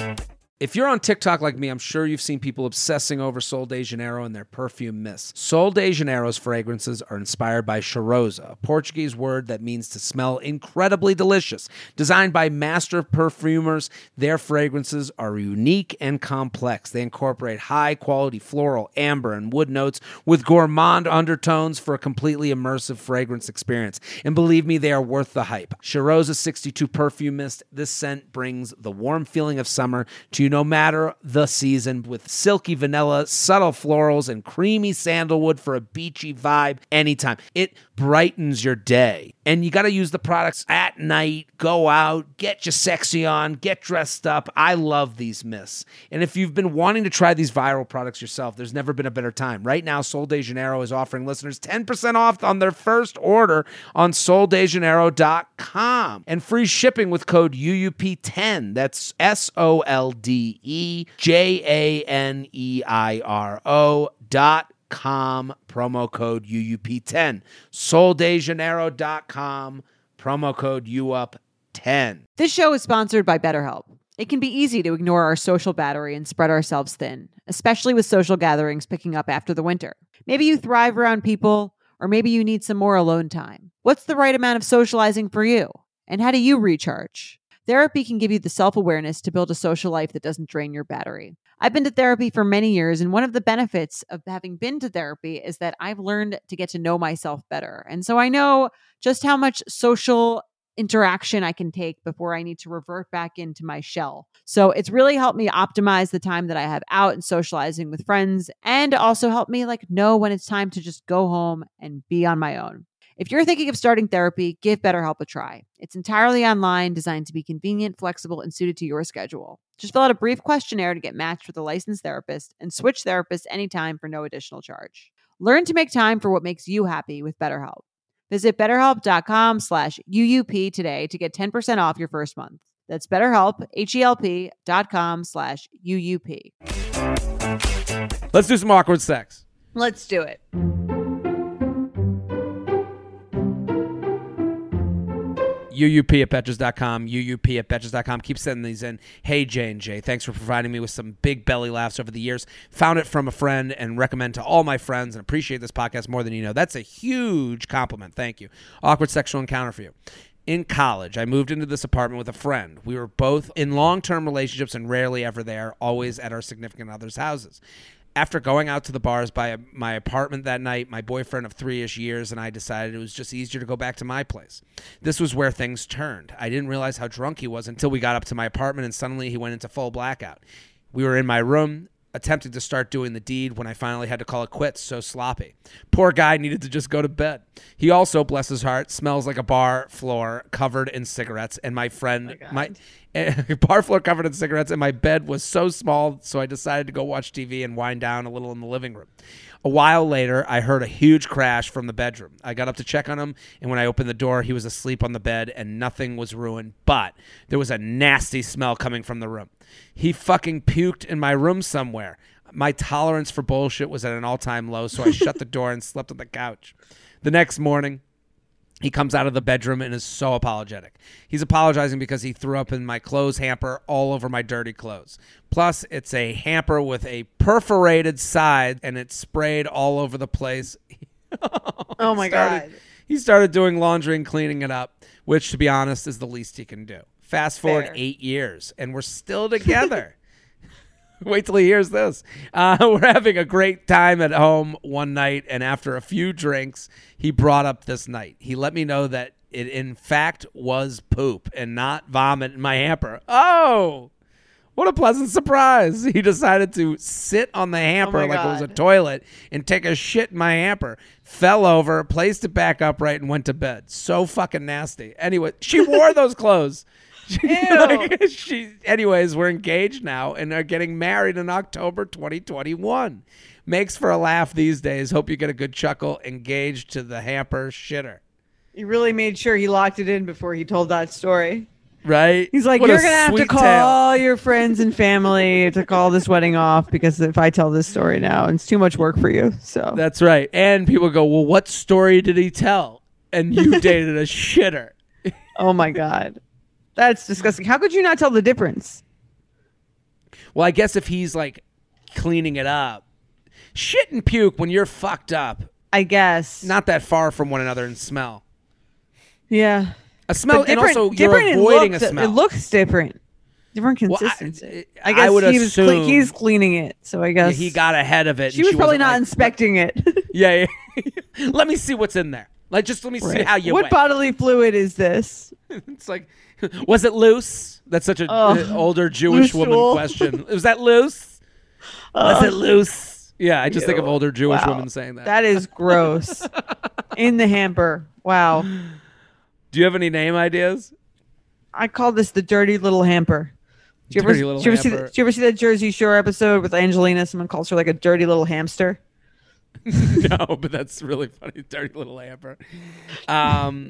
If you're on TikTok like me, I'm sure you've seen people obsessing over Sol de Janeiro and their perfume mists. Sol de Janeiro's fragrances are inspired by cheirosa, a Portuguese word that means to smell incredibly delicious. Designed by master perfumers, their fragrances are unique and complex. They incorporate high-quality floral, amber, and wood notes with gourmand undertones for a completely immersive fragrance experience. And believe me, they are worth the hype. Cheirosa sixty-two Perfume Mist, this scent brings the warm feeling of summer to you no matter the season, with silky vanilla, subtle florals, and creamy sandalwood for a beachy vibe anytime. It brightens your day. And you got to use the products at night, go out, get your sexy on, get dressed up. I love these mists. And if you've been wanting to try these viral products yourself, there's never been a better time. Right now, Sol de Janeiro is offering listeners ten percent off on their first order on sol de janeiro dot com and free shipping with code U U P ten. That's S O L D E J A N E I R O dot com, promo code U U P ten. sol de janeiro dot com, promo code U U P ten. This show is sponsored by BetterHelp. It can be easy to ignore our social battery and spread ourselves thin, especially with social gatherings picking up after the winter. Maybe you thrive around people, or maybe you need some more alone time. What's the right amount of socializing for you? And how do you recharge? Therapy can give you the self-awareness to build a social life that doesn't drain your battery. I've been to therapy for many years, and one of the benefits of having been to therapy is that I've learned to get to know myself better. And so I know just how much social interaction I can take before I need to revert back into my shell. So it's really helped me optimize the time that I have out and socializing with friends, and also helped me like know when it's time to just go home and be on my own. If you're thinking of starting therapy, give BetterHelp a try. It's entirely online, designed to be convenient, flexible, and suited to your schedule. Just fill out a brief questionnaire to get matched with a licensed therapist and switch therapists anytime for no additional charge. Learn to make time for what makes you happy with BetterHelp. Visit betterhelp.com slash UUP today to get ten percent off your first month. That's BetterHelp, H-E-L-P dot com slash UUP. Let's do some awkward sex. Let's do it. U U P at Betches dot com, U U P at Betches dot com. Keep sending these in. Hey, J and J, thanks for providing me with some big belly laughs over the years. Found it from a friend and recommend to all my friends and appreciate this podcast more than you know. That's a huge compliment. Thank you. Awkward sexual encounter for you. In college, I moved into this apartment with a friend. We were both in long-term relationships and rarely ever there, always at our significant other's houses. After going out to the bars by my apartment that night, my boyfriend of three-ish years and I decided it was just easier to go back to my place. This was where things turned. I didn't realize how drunk he was until we got up to my apartment, and suddenly he went into full blackout. We were in my room, attempting to start doing the deed when I finally had to call it quits, so sloppy. Poor guy needed to just go to bed. He also, bless his heart, smells like a bar floor covered in cigarettes, and my friend... Oh my, my bar floor covered in cigarettes, and my bed was so small, so I decided to go watch T V and wind down a little in the living room. A while later, I heard a huge crash from the bedroom. I got up to check on him, and when I opened the door, he was asleep on the bed, and nothing was ruined, but there was a nasty smell coming from the room. He fucking puked in my room somewhere. My tolerance for bullshit was at an all-time low, so I shut the door and slept on the couch. The next morning, he comes out of the bedroom and is so apologetic. He's apologizing because he threw up in my clothes hamper all over my dirty clothes. Plus, it's a hamper with a perforated side, and it's sprayed all over the place. Oh, my started, God. He started doing laundry and cleaning it up, which, to be honest, is the least he can do. Fast forward Fair. eight years, and we're still together. Wait till he hears this. Uh, we're having a great time at home one night, and after a few drinks, he brought up this night. He let me know that it, in fact, was poop and not vomit in my hamper. Oh, what a pleasant surprise. He decided to sit on the hamper Oh my like it was a God. toilet and take a shit in my hamper. Fell over, placed it back upright, and went to bed. So fucking nasty. Anyway, she wore those clothes. She, like, she, anyways, we're engaged now and are getting married in October twenty twenty-one. Makes for a laugh these days. Hope you get a good chuckle. Engaged to the hamper shitter. He really made sure he locked it in before he told that story. Right? He's like, What you're a going to have to sweet call tale. all your friends and family to call this wedding off, because if I tell this story now, it's too much work for you. So That's right. And people go, well, what story did he tell? And you dated a shitter. oh, my God. That's disgusting. How could you not tell the difference? Well, I guess if he's like cleaning it up. Shit and puke when you're fucked up, I guess. not that far from one another in smell. Yeah. A smell, But and different- also you're different in avoiding looks. a smell. It looks different. Different Well, I- consistency. I- I, guess I would he was cle- assume- he's cleaning it, so I Yeah, guess he got ahead of it. she and was she probably wasn't not like, inspecting it. Yeah, yeah. Let me see what's in there. Like, just let me see Right. how you What went. bodily fluid is this? It's like, was it loose? That's such an Oh. older Jewish Loose woman stool. question. Was that loose? Was it loose? Yeah, I just think of Ew. older Jewish Wow. women saying that. That is gross. In the hamper. Wow. Do you have any name ideas? I call this the dirty little hamper. Do you ever, Dirty little do you ever see? hamper. The, do you ever see that Jersey Shore episode with Angelina? Someone calls her like a dirty little hamster. No, but that's really funny. Dirty little hamper. Um,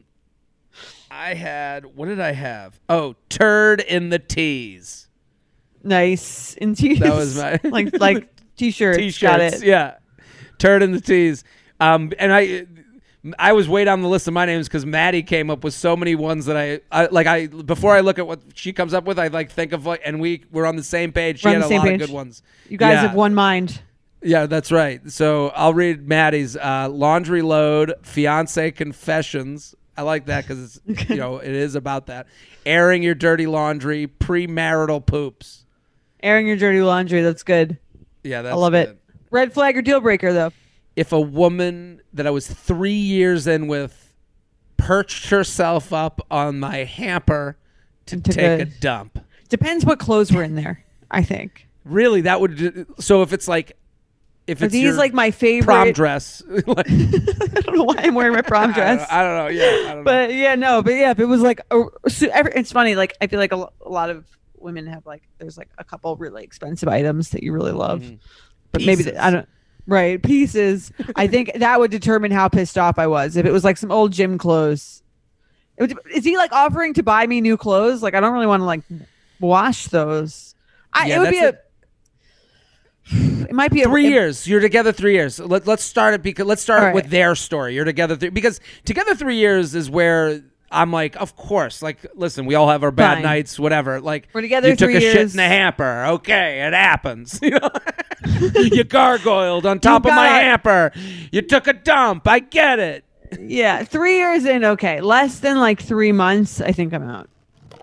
I had, what did I have? Oh, turd in the tees. Nice. In tees. That was my- like like t-shirts. T-shirts. Got it. Yeah. Turd in the tees. Um, and I, I was way down the list of my names because Maddie came up with so many ones that I, I like. I before I look at what she comes up with, I like think of like, and we we're on the same page. She We're on had the a same lot page. of good ones. You guys Yeah. have one mind. Yeah, that's right. So I'll read Maddie's uh, laundry load, fiance confessions. I like that because it's you know it is about that. Airing your dirty laundry, premarital poops. Airing your dirty laundry. That's good. Yeah, that's I love good. it. Red flag or deal breaker though. If a woman that I was three years in with perched herself up on my hamper to And took take a- a dump. Depends what clothes were in there. I think. Really, that would. So if it's like if Are it's these your like my favorite prom dress. Like, I don't know why I'm wearing my prom I dress. don't, I don't know. Yeah, I don't know. But yeah, no, but yeah, if it was like, a, so every, it's funny. Like I feel like a, lo- a lot of women have like, there's like a couple really expensive items that you really love, Mhm. but maybe Pieces. the, I don't. Right, pieces. I think that would determine how pissed off I was. If it was like some old gym clothes, it would, is he like offering to buy me new clothes? Like I don't really want to like wash those. I, Yeah, it would be that's a. It might be Three a, years. You're together three years. Let, let's start it because let's start All right. with their story. You're together three because together three years is where I'm like, of course. Like, listen, we all have our bad Fine. nights, whatever. Like, We're together You took three a shit years. in the hamper. Okay, it happens. You know, you gargoyled on top You of my got- hamper. You took a dump. I get it. Yeah, three years in, okay. Less than like three months, I think I'm out.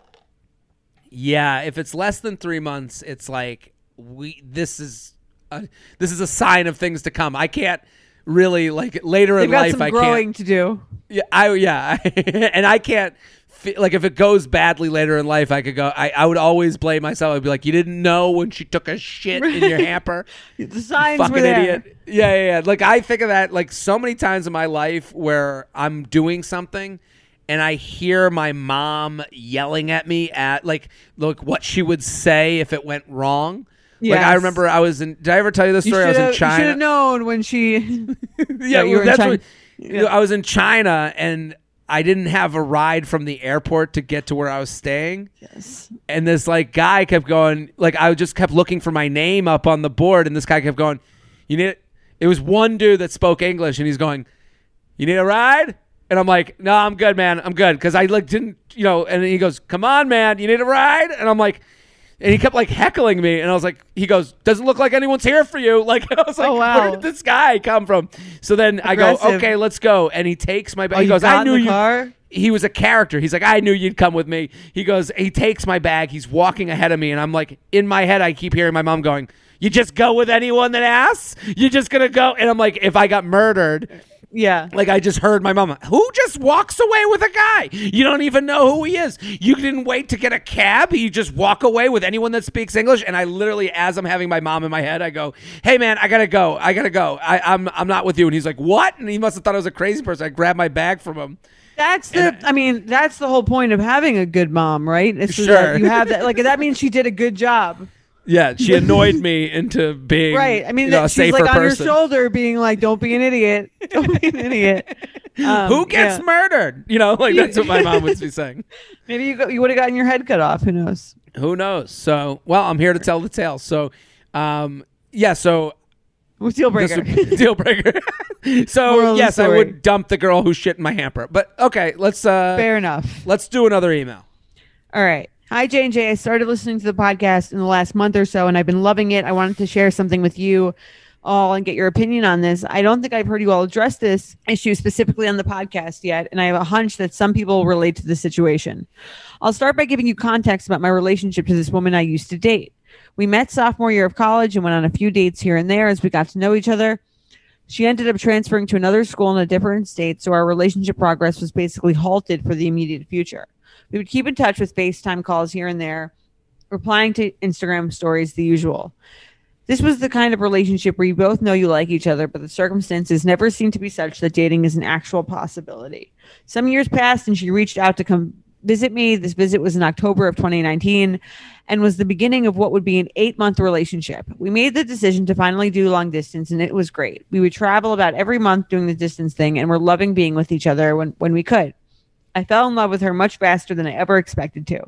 Yeah, if it's less than three months, it's like we. This is a, this is a sign of things to come. I can't really like later They've in got life. some I growing can't. to do. Yeah, I yeah, and I can't fe- like if it goes badly later in life, I could go. I, I would always blame myself. I'd be like, you didn't know when she took a shit in your hamper, The signs fucking were there. idiot. Yeah, yeah, yeah. Like I think of that like so many times in my life where I'm doing something. And I hear my mom yelling at me at like, look what she would say if it went wrong. Like I Yes. remember I was in. Did I ever tell you this You story? I was should in have China. known when she. yeah, you were in that's China. what. Yeah. I was in China and I didn't have a ride from the airport to get to where I was staying. Yes. And this like guy kept going. Like I just kept looking for my name up on the board, and this guy kept going. You need. It was one dude that spoke English, and he's going. You need a ride? And I'm like, no, I'm good, man. I'm good. Because I like didn't, you know, and he goes, come on, man. You need a ride? And I'm like, and he kept like heckling me. And I was like, he goes, doesn't look like anyone's here for you. Like, I was like, Oh, wow. where did this guy come from? So then I go, Aggressive. okay, let's go. And he takes my bag. Oh, he you goes, got I in knew the you. car? He was a character. He's like, I knew you'd come with me. He goes, he takes my bag. He's walking ahead of me. And I'm like, in my head, I keep hearing my mom going, you just go with anyone that asks? You're just going to go? And I'm like, if I got murdered. Yeah. Like I just heard my mama, who just walks away with a guy? You don't even know who he is. You didn't wait to get a cab. You just walk away with anyone that speaks English. And I literally, as I'm having my mom in my head, I go, hey man, I gotta go. I gotta go. I, I'm I'm not with you. And he's like, what? And he must have thought I was a crazy person. I grabbed my bag from him. That's the. And I mean, that's the whole point of having a good mom, right? It's so Sure. that you have that. Like that means she did a good job, Yeah, she annoyed me into being right? I mean, you know, a that she's safer like on person. your shoulder, being like, "Don't be an idiot. Don't be an idiot." Um, Who gets yeah. murdered? You know, like that's what my mom would be saying. Maybe you go, you would have gotten your head cut off. Who knows? Who knows? So, well, I'm here to tell the tale. So, um, yeah. So Deal This breaker. would be a deal breaker. so Moral of the yes, I story. would dump the girl who shit in my hamper. But okay, let's uh Fair enough. let's do another email. All right. Hi, J and J. I started listening to the podcast in the last month or so, and I've been loving it. I wanted to share something with you all and get your opinion on this. I don't think I've heard you all address this issue specifically on the podcast yet, and I have a hunch that some people relate to the situation. I'll start by giving you context about my relationship to this woman I used to date. We met sophomore year of college and went on a few dates here and there as we got to know each other. She ended up transferring to another school in a different state, so our relationship progress was basically halted for the immediate future. We would keep in touch with FaceTime calls here and there, replying to Instagram stories, the usual. This was the kind of relationship where you both know you like each other, but the circumstances never seem to be such that dating is an actual possibility. Some years passed and she reached out to come visit me. This visit was in October of twenty nineteen and was the beginning of what would be an eight-month relationship. We made the decision to finally do long distance, and it was great. We would travel about every month doing the distance thing, and we're loving being with each other when, when we could. I fell in love with her much faster than I ever expected to.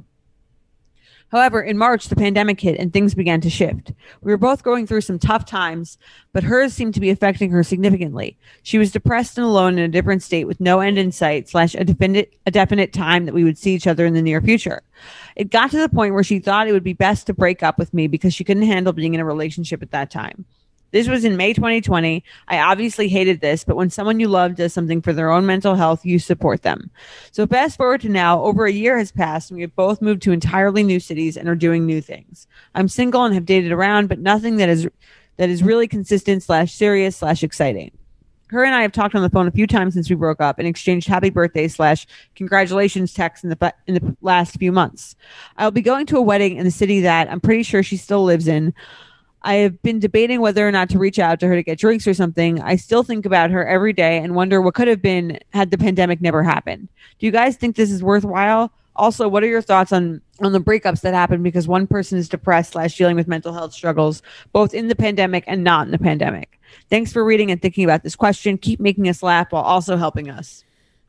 However, in March, the pandemic hit and things began to shift. We were both going through some tough times, but hers seemed to be affecting her significantly. She was depressed and alone in a different state with no end in sight slash a definite, a definite time that we would see each other in the near future. It got to the point where she thought it would be best to break up with me because she couldn't handle being in a relationship at that time. This was in May twenty twenty. I obviously hated this, but when someone you love does something for their own mental health, you support them. So fast forward to now, over a year has passed and we have both moved to entirely new cities and are doing new things. I'm single and have dated around, but nothing that is that is really consistent slash serious slash exciting. Her and I have talked on the phone a few times since we broke up and exchanged happy birthday slash congratulations texts in the in the last few months. I'll be going to a wedding in the city that I'm pretty sure she still lives in I have been debating whether or not to reach out to her to get drinks or something. I still think about her every day and wonder what could have been had the pandemic never happened. Do you guys think this is worthwhile? Also, what are your thoughts on, on the breakups that happen because one person is depressed slash dealing with mental health struggles, both in the pandemic and not in the pandemic? Thanks for reading and thinking about this question. Keep making us laugh while also helping us.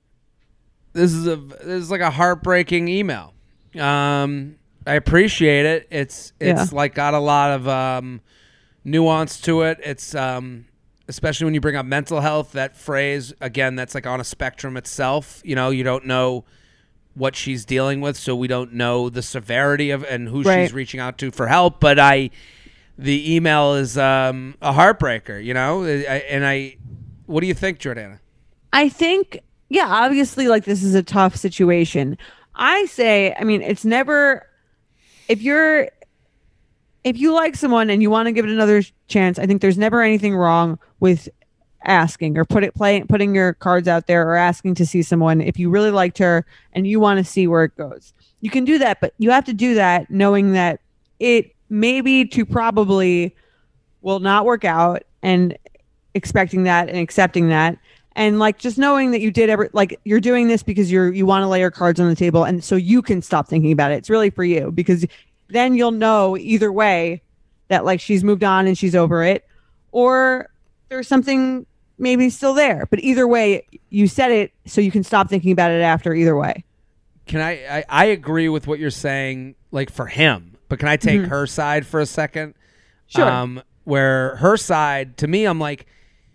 This is a this is like a heartbreaking email. Um, I appreciate it. It's it's Yeah. like got a lot of um, nuance to it. It's um, especially when you bring up mental health. That phrase again, that's like on a spectrum itself. You know, you don't know what she's dealing with, so we don't know the severity of and who Right. she's reaching out to for help. But I, the email is um, a heartbreaker. You know, I, and I, what do you think, Jordana? I think, yeah, obviously, like, this is a tough situation. I say, I mean, it's never, if you're, if you like someone and you want to give it another chance, I think there's never anything wrong with asking or put it play putting your cards out there or asking to see someone if you really liked her and you want to see where it goes. You can do that, but you have to do that knowing that it maybe to probably will not work out, and expecting that and accepting that, and like just knowing that you did ever like you're doing this because you're you want to lay your cards on the table, and so you can stop thinking about it. It's really for you, because then you'll know either way that like she's moved on and she's over it, or there's something maybe still there. But either way, you said it so you can stop thinking about it after. Either way. Can I, I, I agree with what you're saying, like for him, but can I take Mhm. her side for a second? Sure. Um, where her side, to me, I'm like,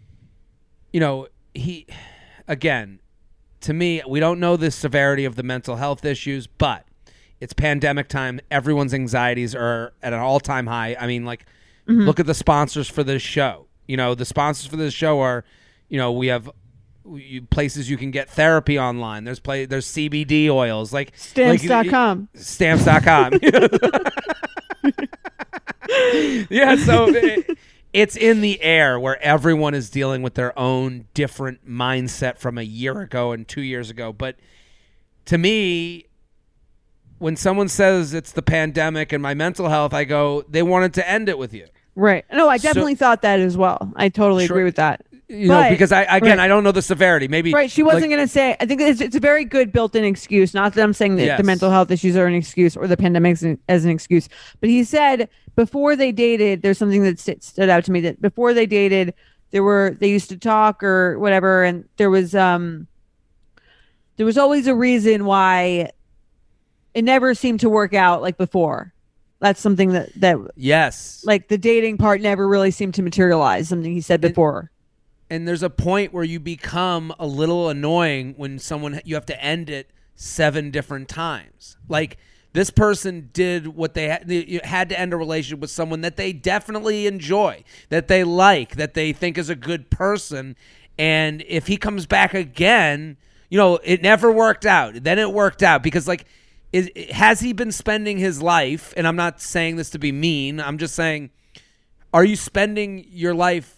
you know, he, again, to me, we don't know the severity of the mental health issues, but it's pandemic time. Everyone's anxieties are at an all-time high. I mean, like, Mhm. look at the sponsors for this show. You know, the sponsors for this show are, you know, we have you, places you can get therapy online. There's play. There's C B D oils, like Stamps like, dot com. Stamps dot com. Yeah, so it, it's in the air where everyone is dealing with their own different mindset from a year ago and two years ago. But to me, when someone says it's the pandemic and my mental health, I go, they wanted to end it with you. Right. No, I So- definitely thought that as well. I totally Sure. agree with that. You know, But- because I again, right. I don't know the severity. Maybe Right. She wasn't like- going to say, I think it's, it's a very good built-in excuse. Not that I'm saying that Yes. the mental health issues are an excuse or the pandemic is an- as an excuse. But he said before they dated, there's something that st- stood out to me, that before they dated, there were, they used to talk or whatever. And there was, um, there was always a reason why it never seemed to work out like before. That's something that, that Yes. like the dating part never really seemed to materialize, something he said before. And there's a point where you become a little annoying when someone you have to end it seven different times. Like this person did what they had, they had to end a relationship with someone that they definitely enjoy, that they like, that they think is a good person. And if he comes back again, you know, it never worked out. Then it worked out because like, is, has he been spending his life? And I'm not saying this to be mean. I'm just saying, are you spending your life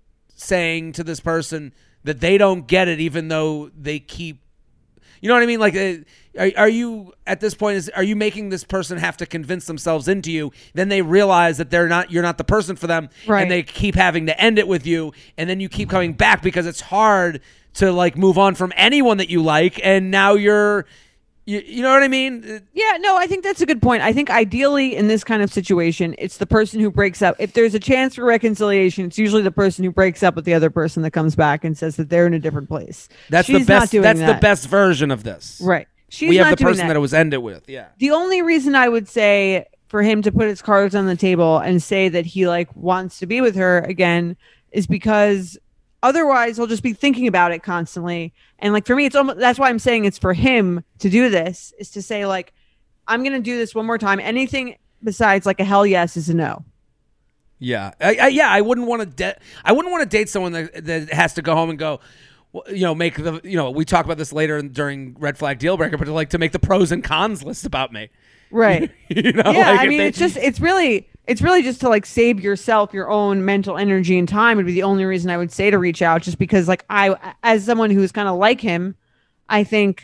saying to this person that they don't get it, even though they keep, you know what I mean? Like, uh, are, are you at this point? Is are you making this person have to convince themselves into you? Then they realize that they're not, you're not the person for them, Right. and they keep having to end it with you, and then you keep coming back because it's hard to like move on from anyone that you like, and now you're, you, you know what I mean? Yeah, no, I think that's a good point. I think ideally in this kind of situation, it's the person who breaks up. If there's a chance for reconciliation, it's usually the person who breaks up with the other person that comes back and says that they're in a different place. That's She's the not best. doing That's the that. best version of this. Right. She's we have not the doing person that. it was ended with. Yeah. The only reason I would say for him to put his cards on the table and say that he like wants to be with her again is because otherwise he'll just be thinking about it constantly. And like for me, it's almost, that's why I'm saying it's for him to do this, is to say like, I'm going to do this one more time. Anything besides like a hell yes is a no. Yeah, I, I, yeah. I wouldn't want to. De- I wouldn't want to date someone that, that has to go home and go, well, you know, make the. You know, we talk about this later during Red Flag Deal Breaker, but to like to make the pros and cons list about me. Right. You know, Yeah. like I if mean, they- it's just, it's really, it's really just to like save yourself your own mental energy and time would be the only reason I would say to reach out, just because like I, as someone who's kind of like him, I think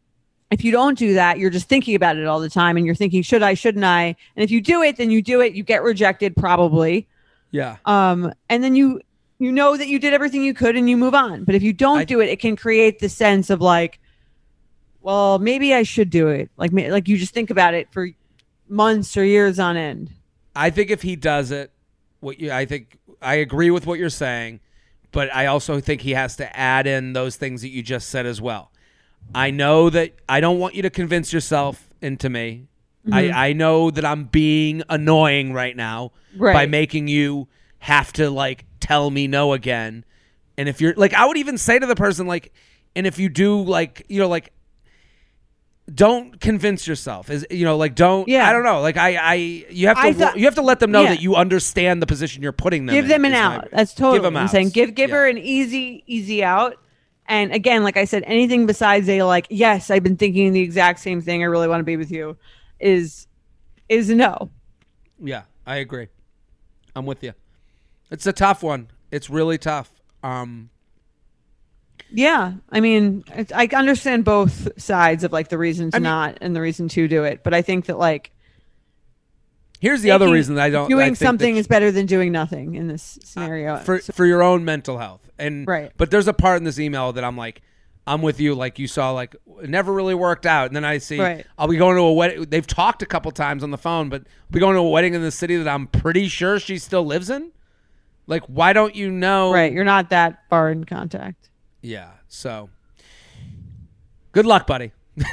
if you don't do that, you're just thinking about it all the time and you're thinking, should I, shouldn't I? And if you do it, then you do it, you get rejected probably. Yeah. Um, and then you you know that you did everything you could and you move on. But if you don't I- do it, it can create the sense of like, well, maybe I should do it. Like, ma- like you just think about it for months or years on end. I think if he does it, what you, I think I agree with what you're saying, but I also think he has to add in those things that you just said as well. I know that I don't want you to convince yourself into me. Mm-hmm. I, I know that I'm being annoying right now Right. by making you have to like tell me no again. And if you're like, I would even say to the person like, and if you do like, you know, like, don't convince yourself is you know like don't Yeah. I don't know like I I you have to I thought- you have to let them know yeah. that you understand the position you're putting them Give in, them an is my- out. That's totally give them what I'm outs. saying. Give give Yeah. her an easy easy out. And again, like I said, anything besides a like, yes, I've been thinking the exact same thing. I really want to be with you, is is a no. Yeah, I agree. I'm with you. It's a tough one. It's really tough. Um, Yeah, I mean, it's, I understand both sides of like the reason to I mean- not and the reason to do it, but I think that like here's the other making- reason I don't I doing think that something sh- is better than doing nothing in this scenario. for So- for your own mental health. And Right. but there's a part in this email that I'm like, I'm with you. Like you saw, like it never really worked out. And then I see, Right. I'll be going to a wedding. They've talked a couple times on the phone, but I'll be going to a wedding in the city that I'm pretty sure she still lives in. Like, why don't you know? right, you're not that far in contact. Yeah. So, good luck, buddy.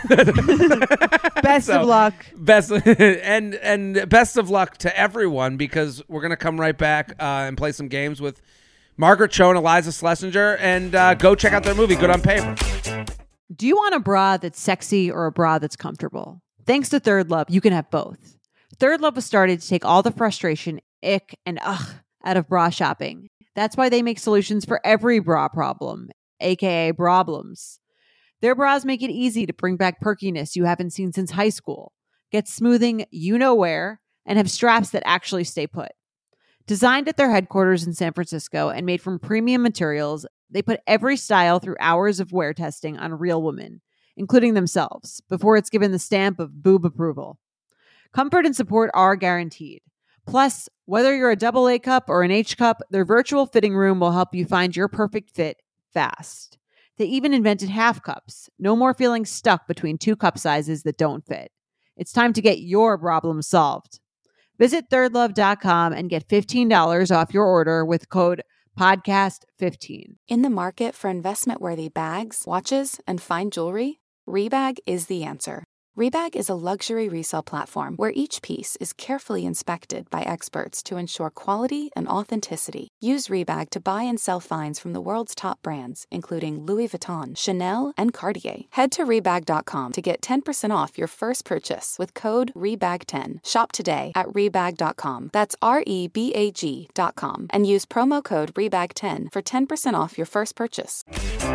Best So, of luck. Best and and best of luck to everyone, because we're gonna come right back uh, and play some games with Margaret Cho and Eliza Schlesinger, and uh, go check out their movie Good on Paper. Do you want a bra that's sexy or a bra that's comfortable? Thanks to Third Love, you can have both. Third Love was started to take all the frustration, ick, and ugh out of bra shopping. That's why they make solutions for every bra problem, aka broblems. Their bras make it easy to bring back perkiness you haven't seen since high school, get smoothing you know where, and have straps that actually stay put. Designed at their headquarters in San Francisco and made from premium materials, they put every style through hours of wear testing on real women, including themselves, before it's given the stamp of boob approval. Comfort and support are guaranteed. Plus, whether you're a double A cup or an H cup, their virtual fitting room will help you find your perfect fit fast. They even invented half cups. No more feeling stuck between two cup sizes that don't fit. It's time to get your problem solved. Visit third love dot com and get fifteen dollars off your order with code podcast fifteen. In the market for investment-worthy bags, watches, and fine jewelry, Rebag is the answer. Rebag is a luxury resale platform where each piece is carefully inspected by experts to ensure quality and authenticity. Use Rebag to buy and sell finds from the world's top brands, including Louis Vuitton, Chanel, and Cartier. Head to rebag dot com to get ten percent off your first purchase with code rebag ten. Shop today at rebag dot com. That's R E B A G dot com. And use promo code rebag ten for ten percent off your first purchase.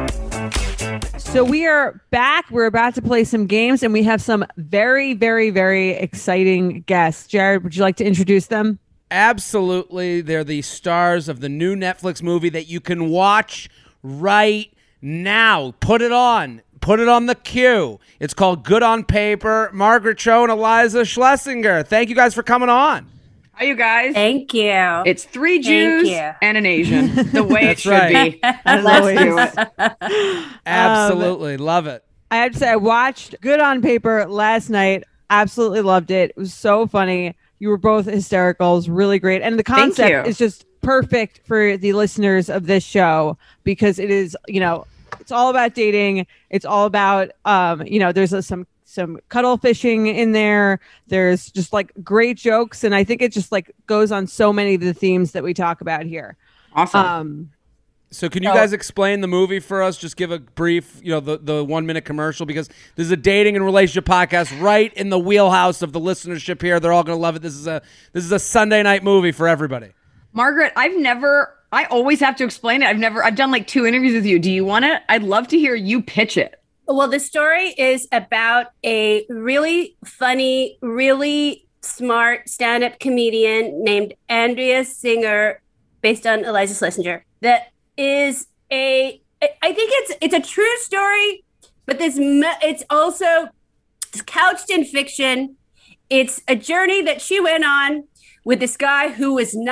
So we are back. We're about to play some games, and we have some very, very, very exciting guests. Jared, would you like to introduce them? Absolutely. They're the stars of the new Netflix movie that you can watch right now. Put it on. Put it on the queue. It's called Good on Paper. Margaret Cho and Eliza Schlesinger. Thank you guys for coming on. Hi, you guys. Thank you. It's three Thank Jews you. and an Asian, the way it That's should right. be. As Let's always. do it. Absolutely. Love it. I have to say, I watched Good on Paper last night. Absolutely loved it. It was so funny. You were both hysterical. It was really great. And the Thank concept you. is just perfect for the listeners of this show, because it is, you know, it's all about dating. It's all about, um, you know, there's a, some some cuddle fishing in there. There's just like great jokes. And I think it just like goes on so many of the themes that we talk about here. Awesome. Um, So can you Oh. guys explain the movie for us? Just give a brief, you know, the, the one minute commercial, because this is a dating and relationship podcast right in the wheelhouse of the listenership here. They're all going to love it. This is a this is a Sunday night movie for everybody. Margaret, I've never, I always have to explain it. I've never, I've done like two interviews with you. Do you want it? I'd love to hear you pitch it. Well, the story is about a really funny, really smart stand-up comedian named Andrea Singer, based on Eliza Schlesinger. That is a, I think it's it's a true story, but this me- it's also couched in fiction. It's a journey that she went on with this guy who was not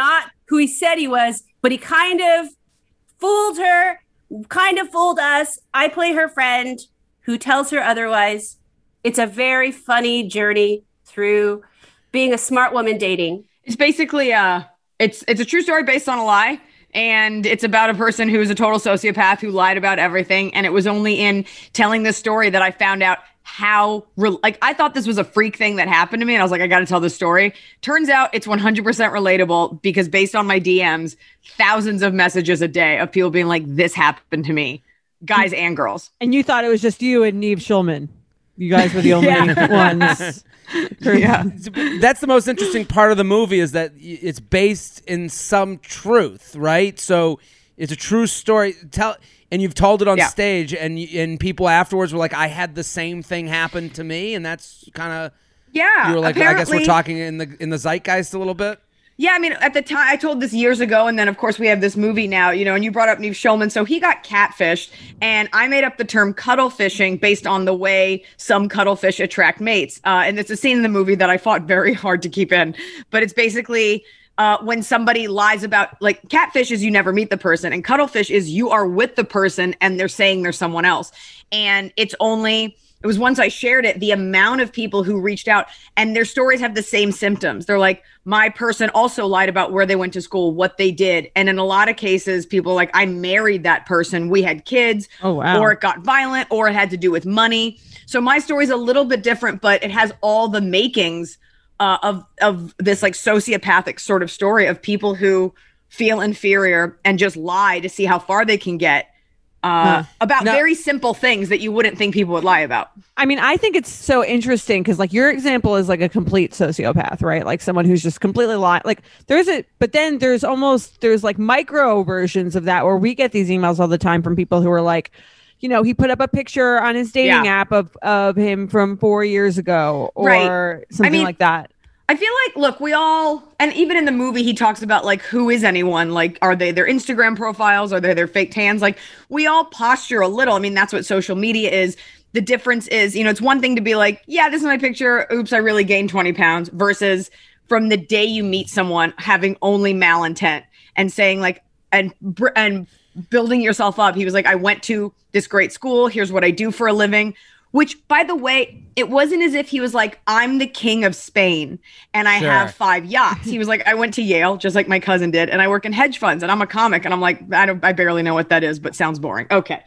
who he said he was, but he kind of fooled her, kind of fooled us. I play her friend who tells her otherwise. It's a very funny journey through being a smart woman dating. It's basically uh it's it's a true story based on a lie. And it's about a person who is a total sociopath who lied about everything. And it was only in telling this story that I found out how, re- like, I thought this was a freak thing that happened to me. And I was like, I got to tell this story. Turns out it's one hundred percent relatable because based on my D Ms, thousands of messages a day of people being like, this happened to me, guys and girls. And you thought it was just you and Neve Schulman. You guys were the only Yeah. ones. Yeah. That's the most interesting part of the movie is that y- it's based in some truth, right? So it's a true story. Tell, and you've told it on Yeah. stage, and y- and people afterwards were like, "I had the same thing happen to me," and that's kind of Yeah. you were like, "I guess we're apparently- talking in the in the zeitgeist a little bit." Yeah, I mean, at the time, I told this years ago, and then, of course, we have this movie now, you know, and you brought up Neve Schulman. So he got catfished, and I made up the term cuddle fishing based on the way some cuttlefish attract mates. Uh, and it's a scene in the movie that I fought very hard to keep in. But it's basically uh, when somebody lies about, like, catfish is you never meet the person, and cuttlefish is you are with the person, and they're saying they're someone else. And it's only... It was once I shared it, the amount of people who reached out and their stories have the same symptoms. They're like, my person also lied about where they went to school, what they did. And in a lot of cases, people are like, I married that person. We had kids. Oh, wow. Or it got violent or it had to do with money. So my story is a little bit different, but it has all the makings uh, of, of this like sociopathic sort of story of people who feel inferior and just lie to see how far they can get. Uh, about Now- very simple things that you wouldn't think people would lie about. I mean, I think it's so interesting because, like, your example is like a complete sociopath, right? Like someone who's just completely lying. Like, there's a, but then there's almost there's like micro versions of that where we get these emails all the time from people who are like, you know, he put up a picture on his dating Yeah. app of of him from four years ago or Right. something I mean, like that. I feel like, look, we all, and even in the movie, he talks about like, who is anyone? Like, are they their Instagram profiles? Are they their fake tans? Like, we all posture a little. I mean, that's what social media is. The difference is, you know, it's one thing to be like, yeah, this is my picture. Oops, I really gained twenty pounds versus from the day you meet someone having only malintent and saying like, and, br- and building yourself up. He was like, I went to this great school. Here's what I do for a living. Which, by the way, it wasn't as if he was like, I'm the king of Spain and I Sure. have five yachts. He was like, I went to Yale, just like my cousin did, and I work in hedge funds and I'm a comic. And I'm like, I don't, I barely know what that is, but sounds boring. Okay.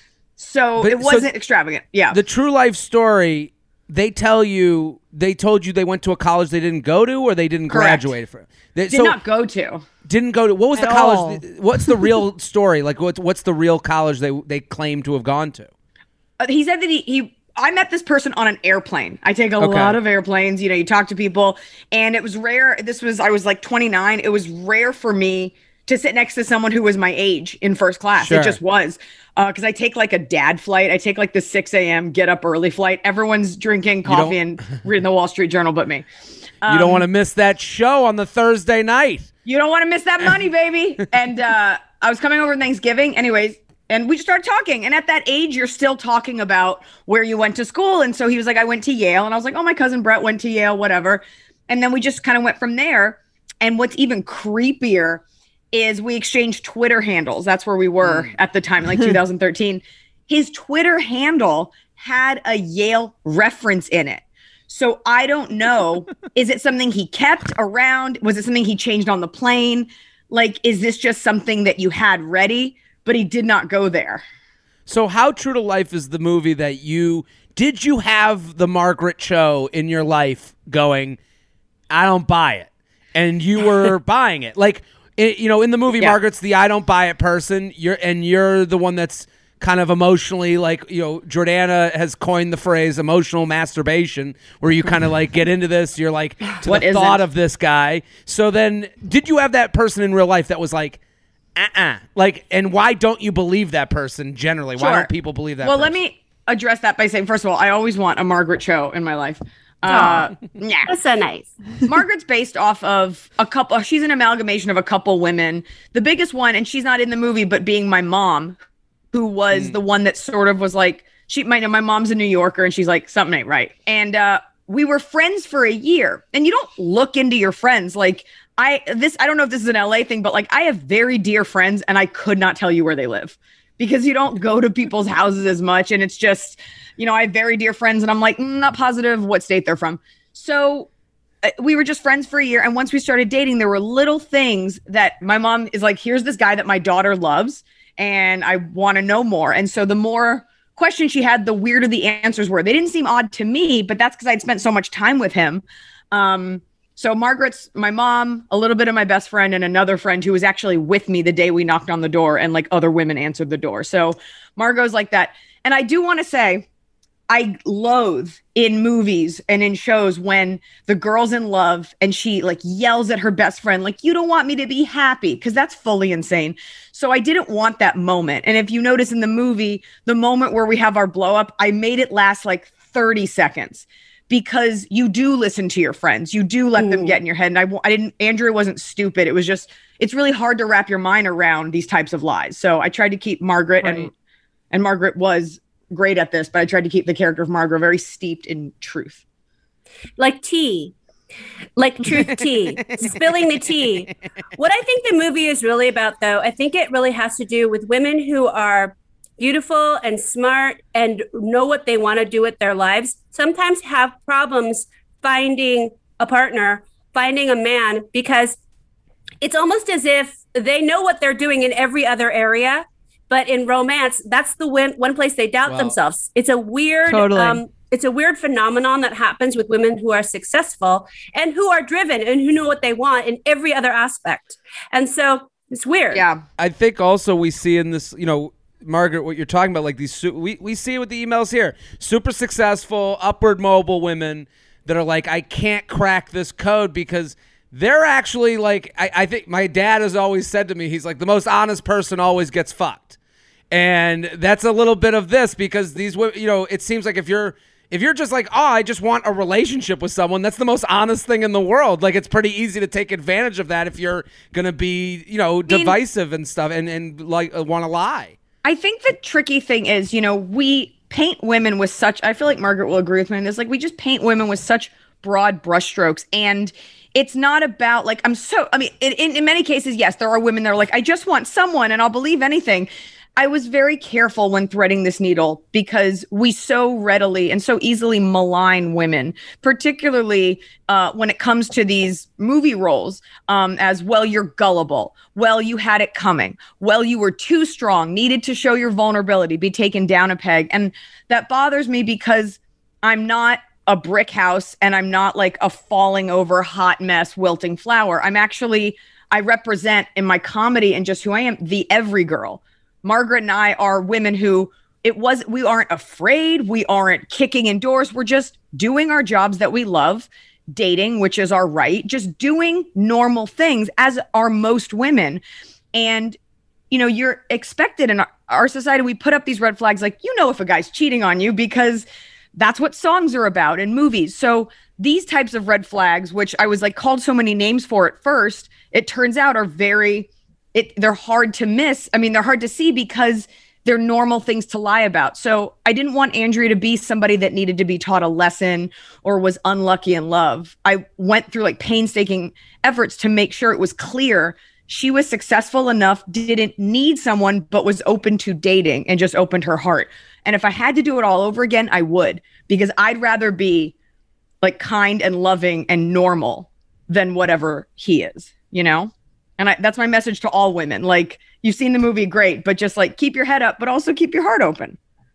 So But- it so wasn't extravagant. Yeah. The true life story, they tell you, they told you they went to a college they didn't go to or they didn't Correct. graduate from. They, Did so not go to. didn't go to, what was the At college? all. What's the real story? Like, what's, what's the real college they, they claim to have gone to? Uh, he said that he, he I met this person on an airplane. I take a Okay. lot of airplanes. You know, you talk to people, and it was rare. This was I was like twenty-nine. It was rare for me to sit next to someone who was my age in first class. Sure. It just was because I take like a dad flight. I take like the six a.m. get up early flight. Everyone's drinking coffee and reading the Wall Street Journal, but me. You don't want to miss that show on the Thursday night. You don't want to miss that money, baby. And uh, I was coming over Thanksgiving, anyways. And we just started talking. And at that age, you're still talking about where you went to school. And so he was like, I went to Yale. And I was like, oh, my cousin Brett went to Yale, whatever. And then we just kind of went from there. And what's even creepier is we exchanged Twitter handles. That's where we were at the time, like two thousand thirteen. His Twitter handle had a Yale reference in it. So I don't know. Is it something he kept around? Was it something he changed on the plane? Like, is this just something that you had ready? But he did not go there. So how true to life is the movie that you did you have the Margaret Cho in your life going, I don't buy it, and you were buying it? Like, it, you know, in the movie, Yeah. Margaret's the I don't buy it person. You're and you're the one that's kind of emotionally like, you know, Jordana has coined the phrase emotional masturbation, where you kind of like get into this. You're like to What the isn't? thought of this guy. So then, did you have that person in real life that was like? Uh-uh. Like, and why don't you believe that person generally? Why Sure. don't people believe that Well, person? let me address that by saying, first of all, I always want a Margaret Cho in my life. Uh, yeah. That's so nice. Margaret's based off of a couple. She's an amalgamation of a couple women. The biggest one, and she's not in the movie, but being my mom, who was Hmm. the one that sort of was like, she might know my mom's a New Yorker, and she's like, something ain't right. And uh, we were friends for a year, and you don't look into your friends. Like I, this, I don't know if this is an L A thing, but like I have very dear friends and I could not tell you where they live because you don't go to people's houses as much. And it's just, you know, I have very dear friends and I'm like, mm, not positive what state they're from. So uh, we were just friends for a year. And once we started dating, there were little things that my mom is like, here's this guy that my daughter loves and I want to know more. And so the more questions she had, the weirder the answers were. They didn't seem odd to me, but that's because I'd spent so much time with him. Um, so Margaret's my mom, a little bit of my best friend, and another friend who was actually with me the day we knocked on the door, and like other women answered the door. So Margot's like that. And I do want to say, I loathe in movies and in shows when the girl's in love and she like yells at her best friend, like, you don't want me to be happy, because that's fully insane. So I didn't want that moment. And if you notice in the movie, the moment where we have our blow up, I made it last like thirty seconds because you do listen to your friends. You do let Ooh. them get in your head. And I, I didn't, Andrea wasn't stupid. It was just, it's really hard to wrap your mind around these types of lies. So I tried to keep Margaret right. and, and Margaret was great at this, but I tried to keep the character of Margaret very steeped in truth. Like tea. Like truth tea. Spilling the tea. What I think the movie is really about, though, I think it really has to do with women who are beautiful and smart and know what they want to do with their lives, sometimes have problems finding a partner, finding a man, because it's almost as if they know what they're doing in every other area. But in romance, that's the one, one place they doubt wow. themselves. It's a weird, totally. um, it's a weird phenomenon that happens with women who are successful and who are driven and who know what they want in every other aspect. And so it's weird. Yeah. I think also we see in this, you know, Margaret, what you're talking about, like these, su- we, we see it with the emails here, super successful, upward mobile women that are like, I can't crack this code because they're actually like, I, I think my dad has always said to me, he's like, the most honest person always gets fucked. And that's a little bit of this because these women, you know, it seems like if you're, if you're just like, oh, I just want a relationship with someone, that's the most honest thing in the world. Like, it's pretty easy to take advantage of that if you're going to be, you know, divisive and stuff and, and like uh, want to lie. I think the tricky thing is, you know, we paint women with such, I feel like Margaret will agree with me on this, like we just paint women with such broad brushstrokes, and it's not about like, I'm so, I mean, in, in many cases, yes, there are women that are like, I just want someone and I'll believe anything. I was very careful when threading this needle because we so readily and so easily malign women, particularly uh, when it comes to these movie roles um, as, well, you're gullible. Well, you had it coming. Well, you were too strong, needed to show your vulnerability, be taken down a peg. And that bothers me because I'm not a brick house and I'm not like a falling over hot mess, wilting flower. I'm actually, I represent in my comedy and just who I am, the every girl. Margaret and I are women who it was, we aren't afraid. We aren't kicking indoors. We're just doing our jobs that we love, dating, which is our right, just doing normal things as are most women. And, you know, you're expected in our, our society, we put up these red flags, like, you know, if a guy's cheating on you because that's what songs are about in movies. So these types of red flags, which I was like called so many names for at first, it turns out are very, It, they're hard to miss. I mean, they're hard to see because they're normal things to lie about. So I didn't want Andrea to be somebody that needed to be taught a lesson or was unlucky in love. I went through like painstaking efforts to make sure it was clear she was successful enough, didn't need someone, but was open to dating and just opened her heart. And if I had to do it all over again, I would, because I'd rather be like kind and loving and normal than whatever he is, you know? And I, that's my message to all women. Like, you've seen the movie, great, but just like keep your head up, but also keep your heart open.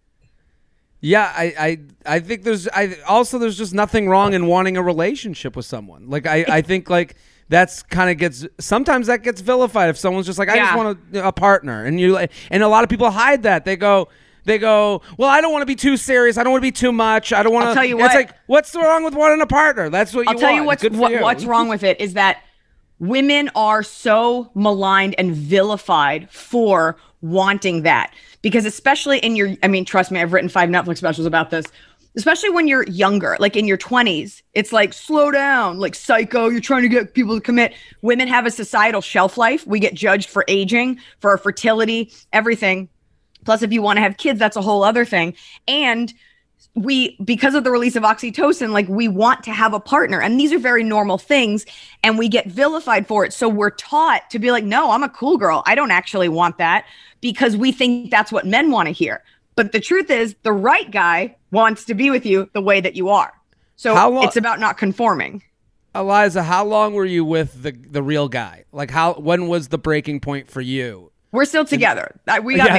Yeah, I, I, I think there's, I also there's just nothing wrong in wanting a relationship with someone. Like, I, I think like that's kind of gets sometimes that gets vilified if someone's just like, I yeah. just want a, a partner, and you and a lot of people hide that. They go. They go, well, I don't want to be too serious. I don't want to be too much. I don't want to. I'll tell you what. It's like, what's wrong with wanting a partner? That's what you I'll want. tell you what's Good for what, you. what's wrong with it is that women are so maligned and vilified for wanting that, because especially in your, I mean, trust me, I've written five Netflix specials about this, especially when you're younger, like in your twenties, it's like, slow down, like psycho, you're trying to get people to commit. Women have a societal shelf life. We get judged for aging, for our fertility, everything. Plus, if you want to have kids, that's a whole other thing. And we, because of the release of oxytocin, like we want to have a partner. And these are very normal things. And we get vilified for it. So we're taught to be like, no, I'm a cool girl. I don't actually want that, because we think that's what men want to hear. But the truth is, the right guy wants to be with you the way that you are. So How lo- it's about not conforming. Eliza, how long were you with the the real guy? Like, how? When was the breaking point for you? We're still together. I- We got Yeah.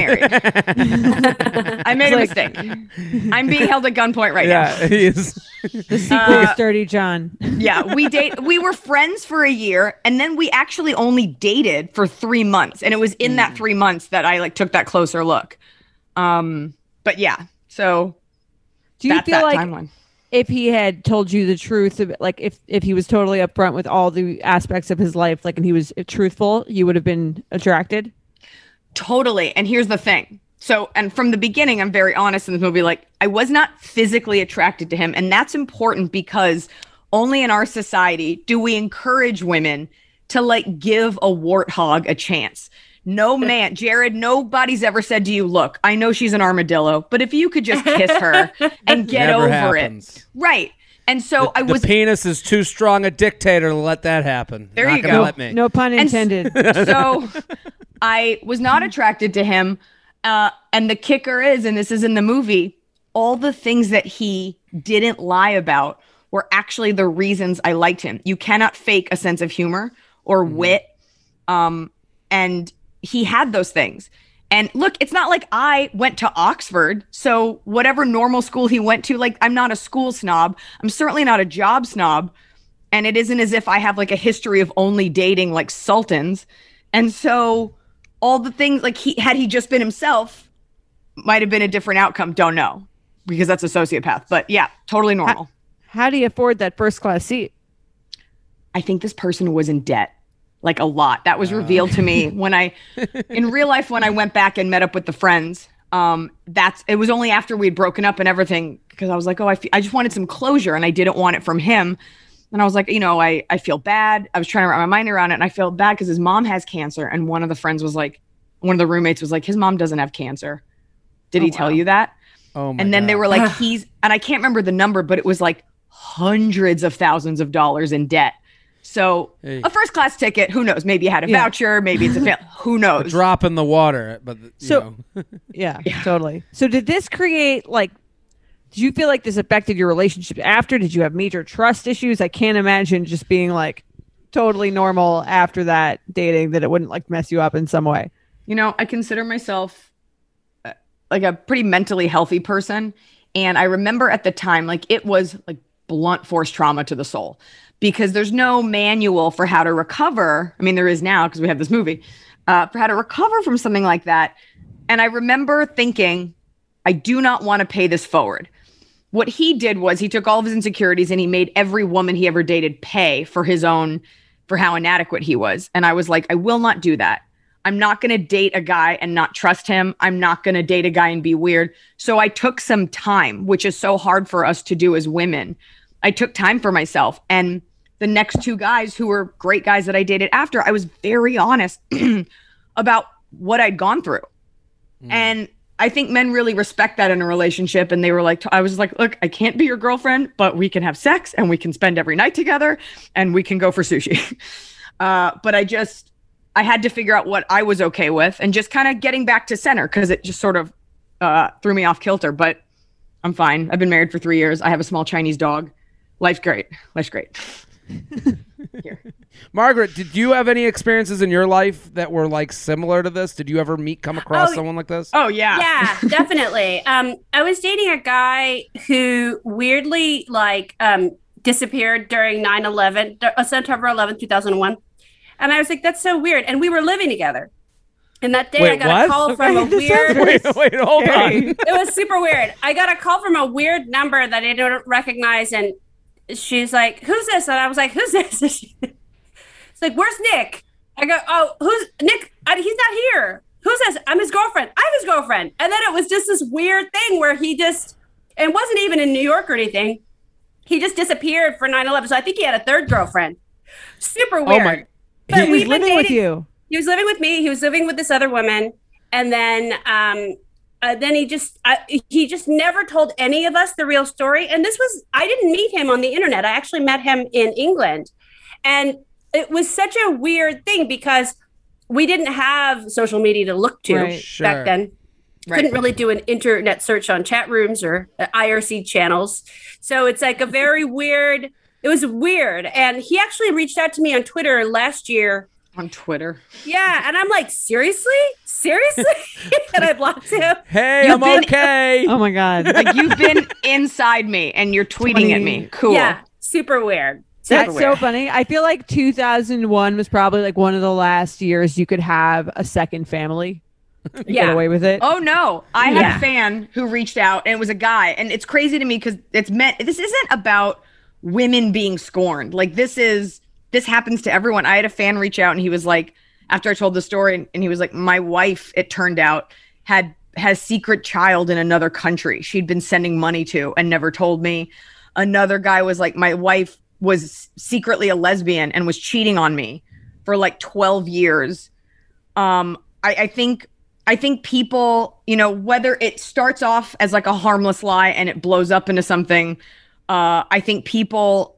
married. I made a mistake. I'm being held at gunpoint right now. Yeah, he is. The sequel is Dirty John. Yeah, we date. We were friends for a year, and then we actually only dated for three months. And it was in that three months that I like took that closer look. Um, but yeah, so Do you that's feel that like timeline. if he had told you the truth, of- like if if he was totally upfront with all the aspects of his life, like and he was truthful, you would have been attracted? Totally. And here's the thing. So, and from the beginning, I'm very honest in this movie. Like, I was not physically attracted to him. And that's important because only in our society do we encourage women to like give a warthog a chance. No man, Jared, nobody's ever said to you, look, I know she's an armadillo, but if you could just kiss her and get Never over happens. it. Right. And so I The was penis is too strong a dictator to let that happen. There Not you gonna go. Let me. No pun And s- intended. so I was not attracted to him. Uh, and the kicker is, and this is in the movie, all the things that he didn't lie about were actually the reasons I liked him. You cannot fake a sense of humor or wit. Um, and he had those things. And look, it's not like I went to Oxford. So whatever normal school he went to, like, I'm not a school snob. I'm certainly not a job snob. And it isn't as if I have like a history of only dating like sultans. And so all the things, like, he had he just been himself, might have been a different outcome. Don't know, because that's a sociopath. But yeah, totally normal. How do you afford that first class seat? I think this person was in debt, like a lot. That was revealed to me when I, in real life, when I went back and met up with the friends. Um, that's it was only after we'd broken up and everything, because I was like, oh, I, fe- I just wanted some closure, and I didn't want it from him. And I was like, you know, I, I feel bad. I was trying to wrap my mind around it, and I felt bad because his mom has cancer. And one of the friends was like, one of the roommates was like, his mom doesn't have cancer. Did he tell you that? Oh my And then God. they were like, he's, and I can't remember the number, but it was like hundreds of thousands of dollars in debt. So Hey. a first class ticket, who knows? Maybe you had a Yeah. voucher, maybe it's a fam- who A knows? drop in the water, but you So- know. Yeah, totally. So did this create like did you feel like this affected your relationship after? Did you have major trust issues? I can't imagine just being like totally normal after that dating, that it wouldn't like mess you up in some way. You know, I consider myself uh, like a pretty mentally healthy person. And I remember at the time, like, it was like blunt force trauma to the soul, because there's no manual for how to recover. I mean, there is now because we have this movie, uh, for how to recover from something like that. And I remember thinking, I do not want to pay this forward. What he did was he took all of his insecurities and he made every woman he ever dated pay for his own, for how inadequate he was. And I was like, I will not do that. I'm not going to date a guy and not trust him. I'm not going to date a guy and be weird. So I took some time, which is so hard for us to do as women. I took time for myself. And the next two guys, who were great guys that I dated after, I was very honest about what I'd gone through. Mm. And I think men really respect that in a relationship. And they were like, I was like, look, I can't be your girlfriend, but we can have sex and we can spend every night together and we can go for sushi. uh, but I just, I had to figure out what I was okay with and just kind of getting back to center, because it just sort of uh, threw me off kilter. But I'm fine. I've been married for three years. I have a small Chinese dog. Life's great. Life's great. Here. Margaret, did you have any experiences in your life that were like similar to this? Did you ever meet, come across Oh, someone like this? Oh, yeah. Yeah, definitely. Um, I was dating a guy who weirdly like um disappeared during nine eleven, uh, September eleventh, two thousand one. And I was like, that's so weird. And we were living together. And that day Wait, I got what? a call from a Okay, this weird sounds Wait, wait, hold on. it was super weird. I got a call from a weird number that I don't recognize, and she's like, "Who's this?" And I was like, "Who's this?" It's like, "Where's Nick?" I go, "Oh, who's Nick? I, he's not here. Who's this?" "I'm his girlfriend." "I'm his girlfriend." And then it was just this weird thing where he just, and wasn't even in New York or anything. He just disappeared for nine eleven. So I think he had a third girlfriend. Super weird. Oh my! But He we've was been living with dating- you. He was living with me. He was living with this other woman. And then um, uh, then he just uh, he just never told any of us the real story. And this was, I didn't meet him on the internet. I actually met him in England. And it was such a weird thing because we didn't have social media to look to Right. back Sure. then. Right. Couldn't really do an internet search on chat rooms or uh, I R C channels. So it's like a very weird, it was weird. And he actually reached out to me on Twitter last year. On Twitter. Yeah. And I'm like, seriously? Seriously? And I blocked him. Hey, You've I'm been- okay. Oh my god. Like you've been inside me and you're tweeting at me. Cool. Yeah. Super weird. Super That's so weird. funny. I feel like two thousand one was probably like one of the last years you could have a second family. and Get Yeah. away with it. Oh no, I had Yeah. a fan who reached out and it was a guy. And it's crazy to me because it's meant, this isn't about women being scorned. Like this is, this happens to everyone. I had a fan reach out and he was like, after I told the story, and, and he was like, my wife, it turned out, had has secret child in another country she'd been sending money to and never told me. Another guy was like, my wife was secretly a lesbian and was cheating on me for like twelve years. Um, I, I think I think people, you know, whether it starts off as like a harmless lie and it blows up into something, uh, I think people,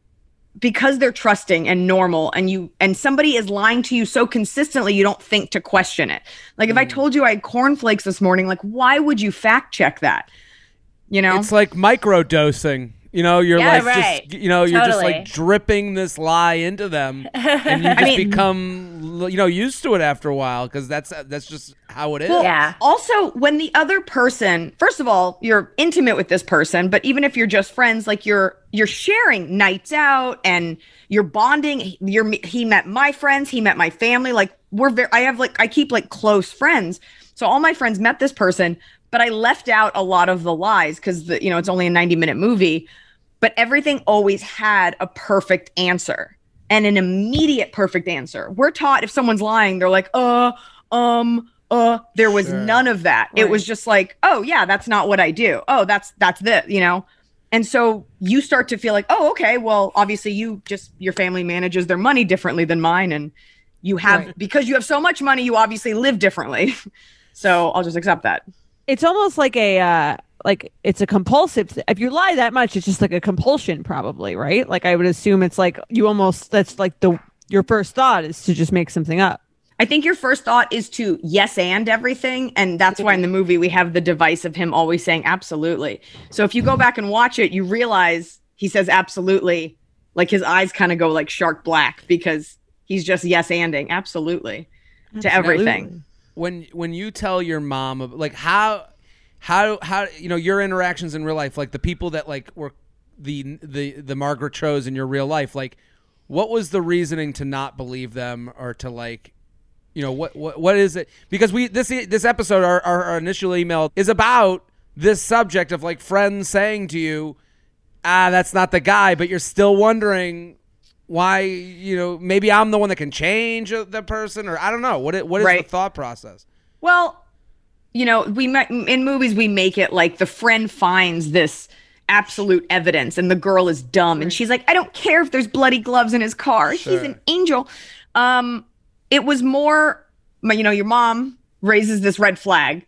because they're trusting and normal and you and somebody is lying to you so consistently, you don't think to question it. Like if I told you I had cornflakes this morning, like why would you fact check that? You know? It's like micro dosing. You know, you're Yeah, like right. just you know, you're just Totally. like dripping this lie into them, and you just mean- become you know used to it after a while because that's that's just how it is. Well, Yeah. Also, when the other person, first of all, you're intimate with this person, but even if you're just friends, like you're you're sharing nights out and you're bonding. You're he met my friends, he met my family. Like we're very, I have like I keep like close friends, so all my friends met this person, but I left out a lot of the lies because the you know it's only a ninety minute movie, but everything always had a perfect answer and an immediate perfect answer. We're taught if someone's lying, they're like, uh, um. Uh, there was Sure. none of that. It was just like, oh yeah, that's not what I do. Oh, that's that's the, you know. And so you start to feel like, oh, okay, well, obviously you just your family manages their money differently than mine, and you have Right. because you have so much money, you obviously live differently. So I'll just accept that. It's almost like a uh like it's a compulsive th- if you lie that much, it's just like a compulsion probably, right? Like I would assume it's like you almost that's like the your first thought is to just make something up. I think your first thought is to yes and everything. And that's why in the movie we have the device of him always saying absolutely. So if you go back and watch it, you realize he says absolutely, like his eyes kind of go like shark black because he's just yes anding absolutely to everything. When when you tell your mom ab- like how how how you know your interactions in real life, like the people that like were the the the Margaret Cho's in your real life, like what was the reasoning to not believe them or to like you know what what what is it? Because we this this episode our, our our initial email is about this subject of like friends saying to you, ah, that's not the guy, but you're still wondering why, you know, maybe I'm the one that can change the person, or I don't know. What it, what is Right. the thought process? Well, you know, we ma- in movies we make it like the friend finds this absolute evidence and the girl is dumb and she's like, I don't care if there's bloody gloves in his car. He's Sure. an angel. Um, it was more, my- you know, your mom raises this red flag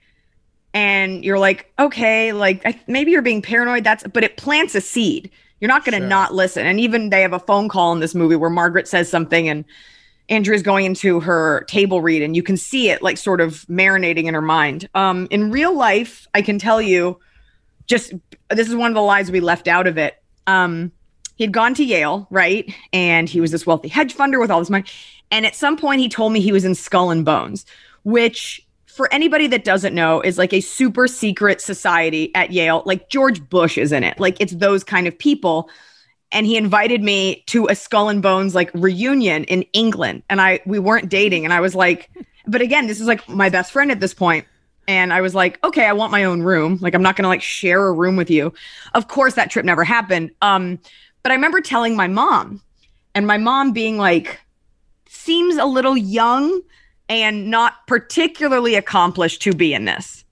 and you're like, okay, like I, maybe you're being paranoid. That's, but it plants a seed. You're not going to Sure. not listen. And even they have a phone call in this movie where Margaret says something and Andrea's going into her table read and you can see it like sort of marinating in her mind. Um, in real life, I can tell you just, this is one of the lies we left out of it. Um, he'd gone to Yale, right? And he was this wealthy hedge funder with all this money. And at some point he told me he was in Skull and Bones, which for anybody that doesn't know is like a super secret society at Yale. Like George Bush is in it. Like it's those kind of people. And he invited me to a Skull and Bones like reunion in England. And I, we weren't dating. And I was like, but again, this is like my best friend at this point. And I was like, okay, I want my own room. Like, I'm not going to like share a room with you. Of course, that trip never happened. Um, but I remember telling my mom and my mom being like, seems a little young and not particularly accomplished to be in this.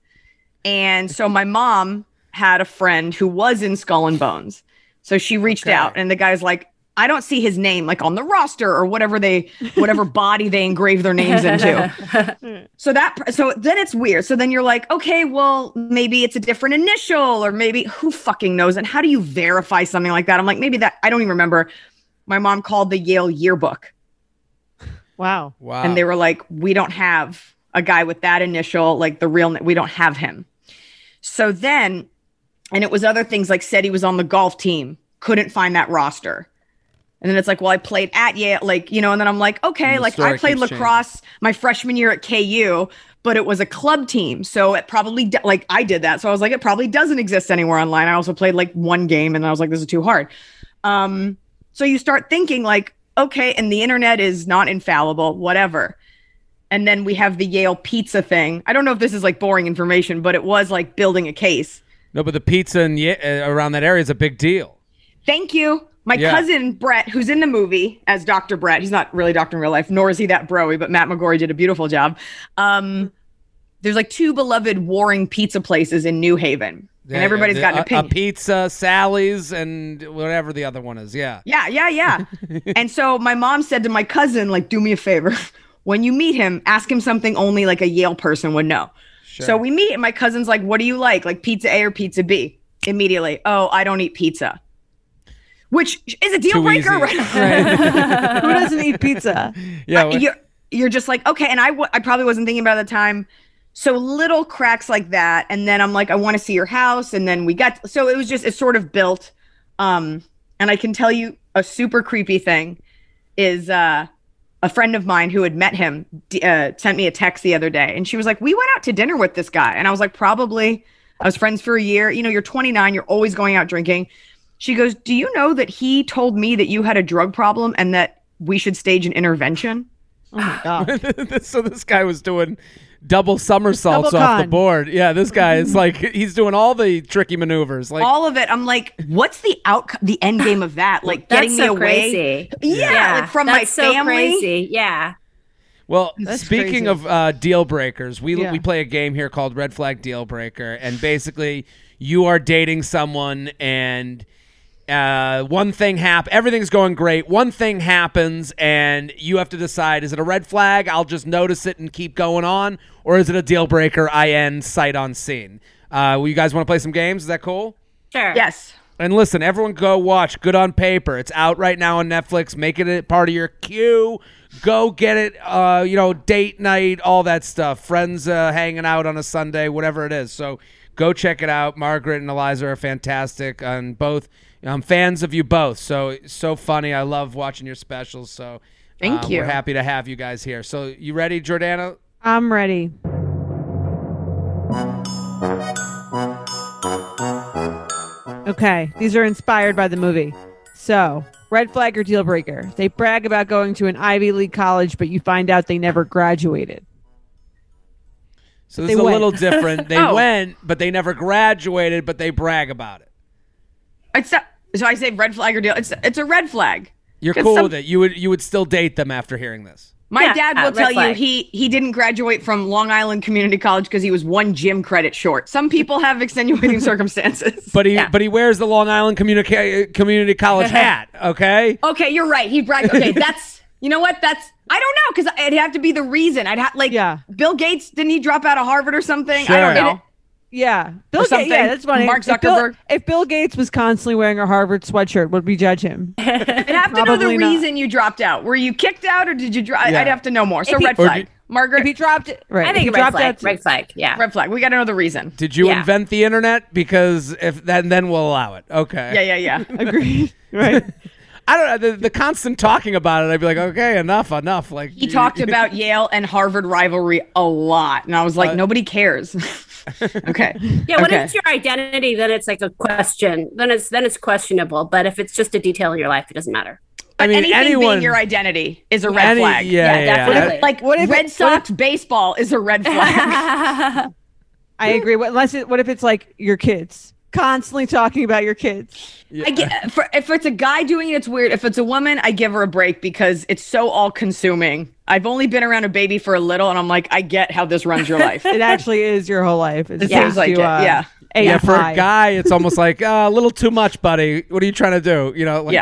And so my mom had a friend who was in Skull and Bones. So she reached Okay. out and the guy's like, I don't see his name like on the roster or whatever they, whatever body they engrave their names into. So that, so then it's weird. So then you're like, okay, well, maybe it's a different initial or maybe who fucking knows? And how do you verify something like that? I'm like, maybe that, I don't even remember. My mom called the Yale yearbook. Wow. Wow. And they were like, we don't have a guy with that initial, like the real, we don't have him. So then, and it was other things like said he was on the golf team, couldn't find that roster. And then it's like, well, I played at Yale, like, you know, and then I'm like, okay, like I played lacrosse my freshman year at K U, but it was a club team. So it probably, de- like I did that. So I was like, it probably doesn't exist anywhere online. I also played like one game and I was like, this is too hard. Um, so you start thinking like, okay, and the internet is not infallible, whatever. And then we have the Yale pizza thing. I don't know if this is like boring information, but it was like building a case. No, but the pizza in, Ye- uh, around that area is a big deal. Thank you. My Yeah. cousin Brett, who's in the movie as Doctor Brett, he's not really doctor in real life, nor is he that broy, but Matt McGorry did a beautiful job. Um, there's like two beloved warring pizza places in New Haven, Yeah, and everybody's the- got an a, opinion. A pizza, Sally's, and whatever the other one is. Yeah. Yeah, yeah, yeah. And so my mom said to my cousin, like, do me a favor. When you meet him, ask him something only like a Yale person would know. Sure. So we meet, and my cousin's like, what do you like? Like pizza A or pizza B? Immediately, oh, I don't eat pizza. Which is a deal Too breaker, easy. right? Right. Who doesn't eat pizza? Yeah. Uh, you're, you're just like, okay. And I, w- I probably wasn't thinking about it at the time. So little cracks like that. And then I'm like, I want to see your house. And then we got, so it was just, it sort of built. Um, and I can tell you a super creepy thing is uh, a friend of mine who had met him d- uh, sent me a text the other day. And she was like, we went out to dinner with this guy. And I was like, probably. I was friends for a year. You know, you're twenty-nine. You're always going out drinking. She goes, do you know that he told me that you had a drug problem and that we should stage an intervention? Oh my god. So this guy was doing double somersaults Double off the con. board. Yeah, this guy is like, he's doing all the tricky maneuvers. Like, All of it. I'm like, what's the outcome, the end game of that? Like That's getting me so away. crazy. Yeah, like from that's my so family. crazy. Yeah. well, That's speaking crazy. of uh, deal breakers, we Yeah. we play a game here called Red Flag Deal Breaker, and basically you are dating someone and uh, one thing hap- everything's going great. One thing happens and you have to decide, is it a red flag? I'll just notice it and keep going on, or is it a deal breaker? I end sight on scene. Uh, well, you guys want to play some games? Is that cool? Sure. Yes. And listen, everyone go watch Good on Paper. It's out right now on Netflix. Make it a part of your queue. Go get it, uh, you know, date night, all that stuff. Friends uh, hanging out on a Sunday, whatever it is. So go check it out. Margaret and Eliza are fantastic. And both, I'm fans of you both. So, so funny. I love watching your specials. So Thank uh, you. We're happy to have you guys here. So you ready, Jordana? I'm ready. Okay, these are inspired by the movie. So, red flag or deal breaker? They brag about going to an Ivy League college, but you find out they never graduated. So this They is a went. little different. They Oh. went, but they never graduated, but they brag about it. It's a, so I say red flag or deal. It's it's a red flag. You're 'Cause cool some- with it. You would you would still date them after hearing this. My Yeah, dad uh, will red tell you flag. he he didn't graduate from Long Island Community College because he was one gym credit short. Some people have extenuating circumstances. But he Yeah. but he wears the Long Island Communica- Community College hat, okay? Okay, you're right. He bragged. Okay, that's you know what? That's I don't know because it'd have to be the reason. I'd have like Yeah. Bill Gates. Didn't he drop out of Harvard or something? Sure. I don't know. Yeah, Bill Or Gates. something. Yeah, that's funny. Mark If Bill- Zuckerberg. If Bill, Gates was constantly wearing a Harvard sweatshirt, would we judge him? I'd have to know the Probably not. reason you dropped out. Were you kicked out or did you drop? Yeah. I'd have to know more. So If he- red Or flag, did- Margaret. If he dropped it, right? I if he think a red dropped flag. out to- Red flag. Yeah. red flag. We got to know the reason. Did you Yeah. invent the internet? Because if then then we'll allow it. Okay. Yeah, yeah, yeah. Agreed. Right. I don't know the, the constant talking about it. I'd be like, okay, enough, enough. Like He talked about Yale and Harvard rivalry a lot, and I was like, Uh, nobody cares. Okay. Yeah, when Okay. it's your identity, then it's like a question. Then it's then it's questionable. But if it's just a detail in your life, it doesn't matter. I mean, Anything anyone. being your identity is a red any- flag. Yeah, Yeah, yeah, yeah. definitely. Like What if it- Red what Sox baseball is a red flag. I agree. What, unless it, what if it's like your kids constantly talking about your kids? Yeah. I get, for, if it's a guy doing it, it's weird. If it's a woman, I give her a break because it's so all consuming. I've only been around a baby for a little, and I'm like, I get how this runs your life. It actually is your whole life. It's It just seems like to, it, uh, yeah. aim Yeah, for high. a guy, it's almost like uh, a little too much, buddy. What are you trying to do? You know, like, Yeah.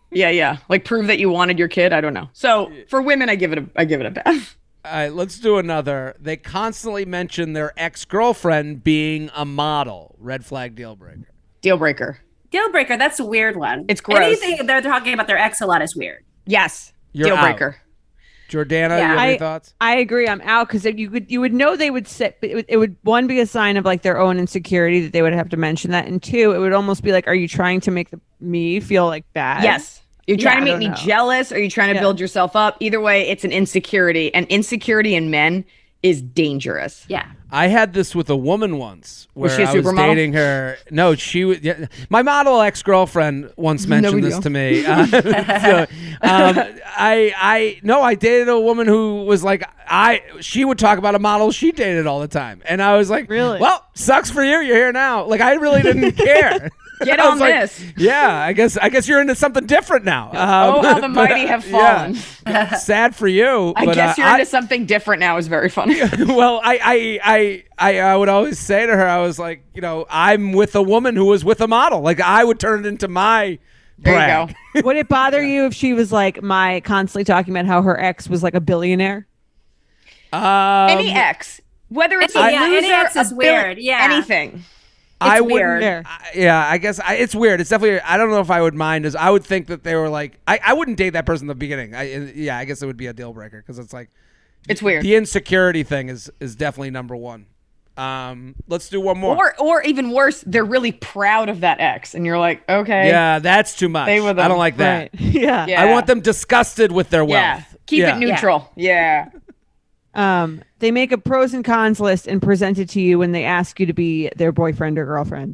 Yeah, yeah. Like prove that you wanted your kid. I don't know. So for women, I give it a, I give it a pass. All right, let's do another. They constantly mention their ex-girlfriend being a model. Red flag, deal breaker. Deal breaker. Deal breaker. That's a weird one. It's gross. Anything they're talking about their ex a lot is weird. Yes. You're Deal out. breaker. Jordana, Yeah. you have any I- thoughts? I agree. I'm out because you could you would know they would sit. It would, it would one be a sign of like their own insecurity that they would have to mention that, and two, it would almost be like, are you trying to make the, me feel like bad? Yes. You're trying Yeah, I to make don't me know. jealous, or are you trying to Yeah. build yourself up? Either way, it's an insecurity, and insecurity in men is dangerous. Yeah. I had this with a woman once where Was she a I was supermodel? dating her. No, she was. Yeah, my model ex-girlfriend once mentioned big this deal. to me. Uh, so, um, I, I, no, I dated a woman who was like, I, she would talk about a model she dated all the time, and I was like, Really? Well, sucks for you. You're here now. Like, I really didn't care. Get I was on like, this. Yeah, I guess. I guess you're into something different now. Um, Oh, how the but, mighty have yeah. fallen. Sad for you. I but, guess uh, you're I- into something different now is very funny. well, I, I, I, I, I would always say to her, I was like, you know, I'm with a woman who was with a model. Like, I would turn it into my There you brag. go. Would it bother you if she was like my constantly talking about how her ex was like a billionaire? Um, Any ex, whether it's a Any- yeah, loser, any ex a is bill- weird. Yeah. anything. I weird. wouldn't. There. I- yeah, I guess I, it's weird. It's definitely. I don't know if I would mind. As I would think that they were like, I, I wouldn't date that person in the beginning. I, yeah, I guess it would be a deal breaker because it's like It's weird. the insecurity thing is is definitely number one. Um, let's do one more. Or, or even worse, they're really proud of that ex, and you're like, okay, yeah, that's too much. Stay with I them. don't like that. Right. Yeah. Yeah. I want them disgusted with their wealth. yeah, keep Yeah. it neutral. Yeah. Um, they make a pros and cons list and present it to you when they ask you to be their boyfriend or girlfriend.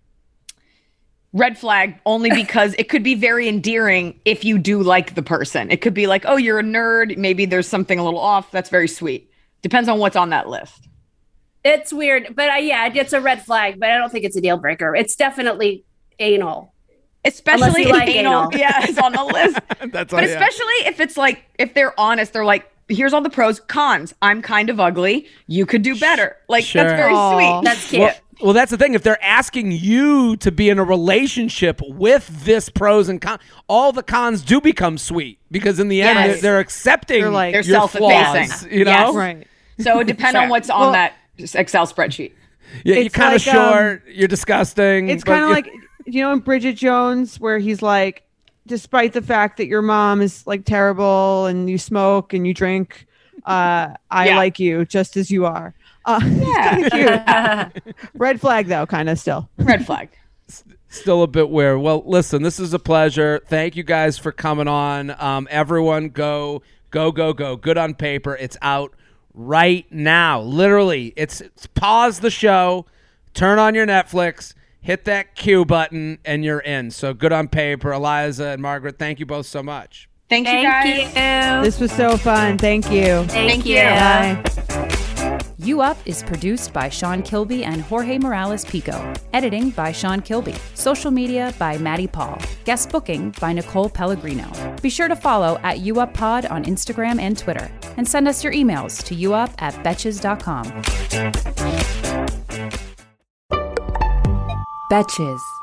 Red flag only because it could be very endearing if you do like the person. It could be like, oh, you're a nerd. Maybe there's something a little off. That's very sweet. Depends on what's on that list. It's weird, but uh, yeah, it's a red flag, but I don't think it's a deal breaker. It's definitely anal. Especially you if like anal, anal. yeah, is on the list. That's all. But yeah. especially if it's like, if they're honest, they're like, here's all the pros, cons. I'm kind of ugly. You could do better. Like, Sure. that's very Aw. sweet. That's cute. Well, well, that's the thing. If they're asking you to be in a relationship with this pros and cons, all the cons do become sweet because in the end, Yes. they're, they're accepting They're like- They're your self-effacing. flaws. You know, Yes. Right. So it depends Sure. on what's on Well- that Excel spreadsheet. yeah, you're It's kind of like, um, short. You're disgusting. It's but kind of you- like, you know, in Bridget Jones, where he's like, despite the fact that your mom is like terrible and you smoke and you drink, uh, I Yeah. like you just as you are. Uh, Yeah. cute. Red flag, though, kind of still. Red flag. still a bit weird. Well, listen, this is a pleasure. Thank you guys for coming on. Um, everyone, go, go, go, go. Good on paper. It's out right now. Literally, it's, it's pause the show, turn on your Netflix, hit that Q button, and you're in. So good on paper. Eliza and Margaret, thank you both so much. Thank, you Thank guys. you. This was so fun. Thank you. Thank, Thank you. you. Bye. You Up is produced by Sean Kilby and Jorge Morales Pico. Editing by Sean Kilby. Social media by Maddie Paul. Guest booking by Nicole Pellegrino. Be sure to follow at U Up Pod on Instagram and Twitter. And send us your emails to youup at betches dot com. Betches.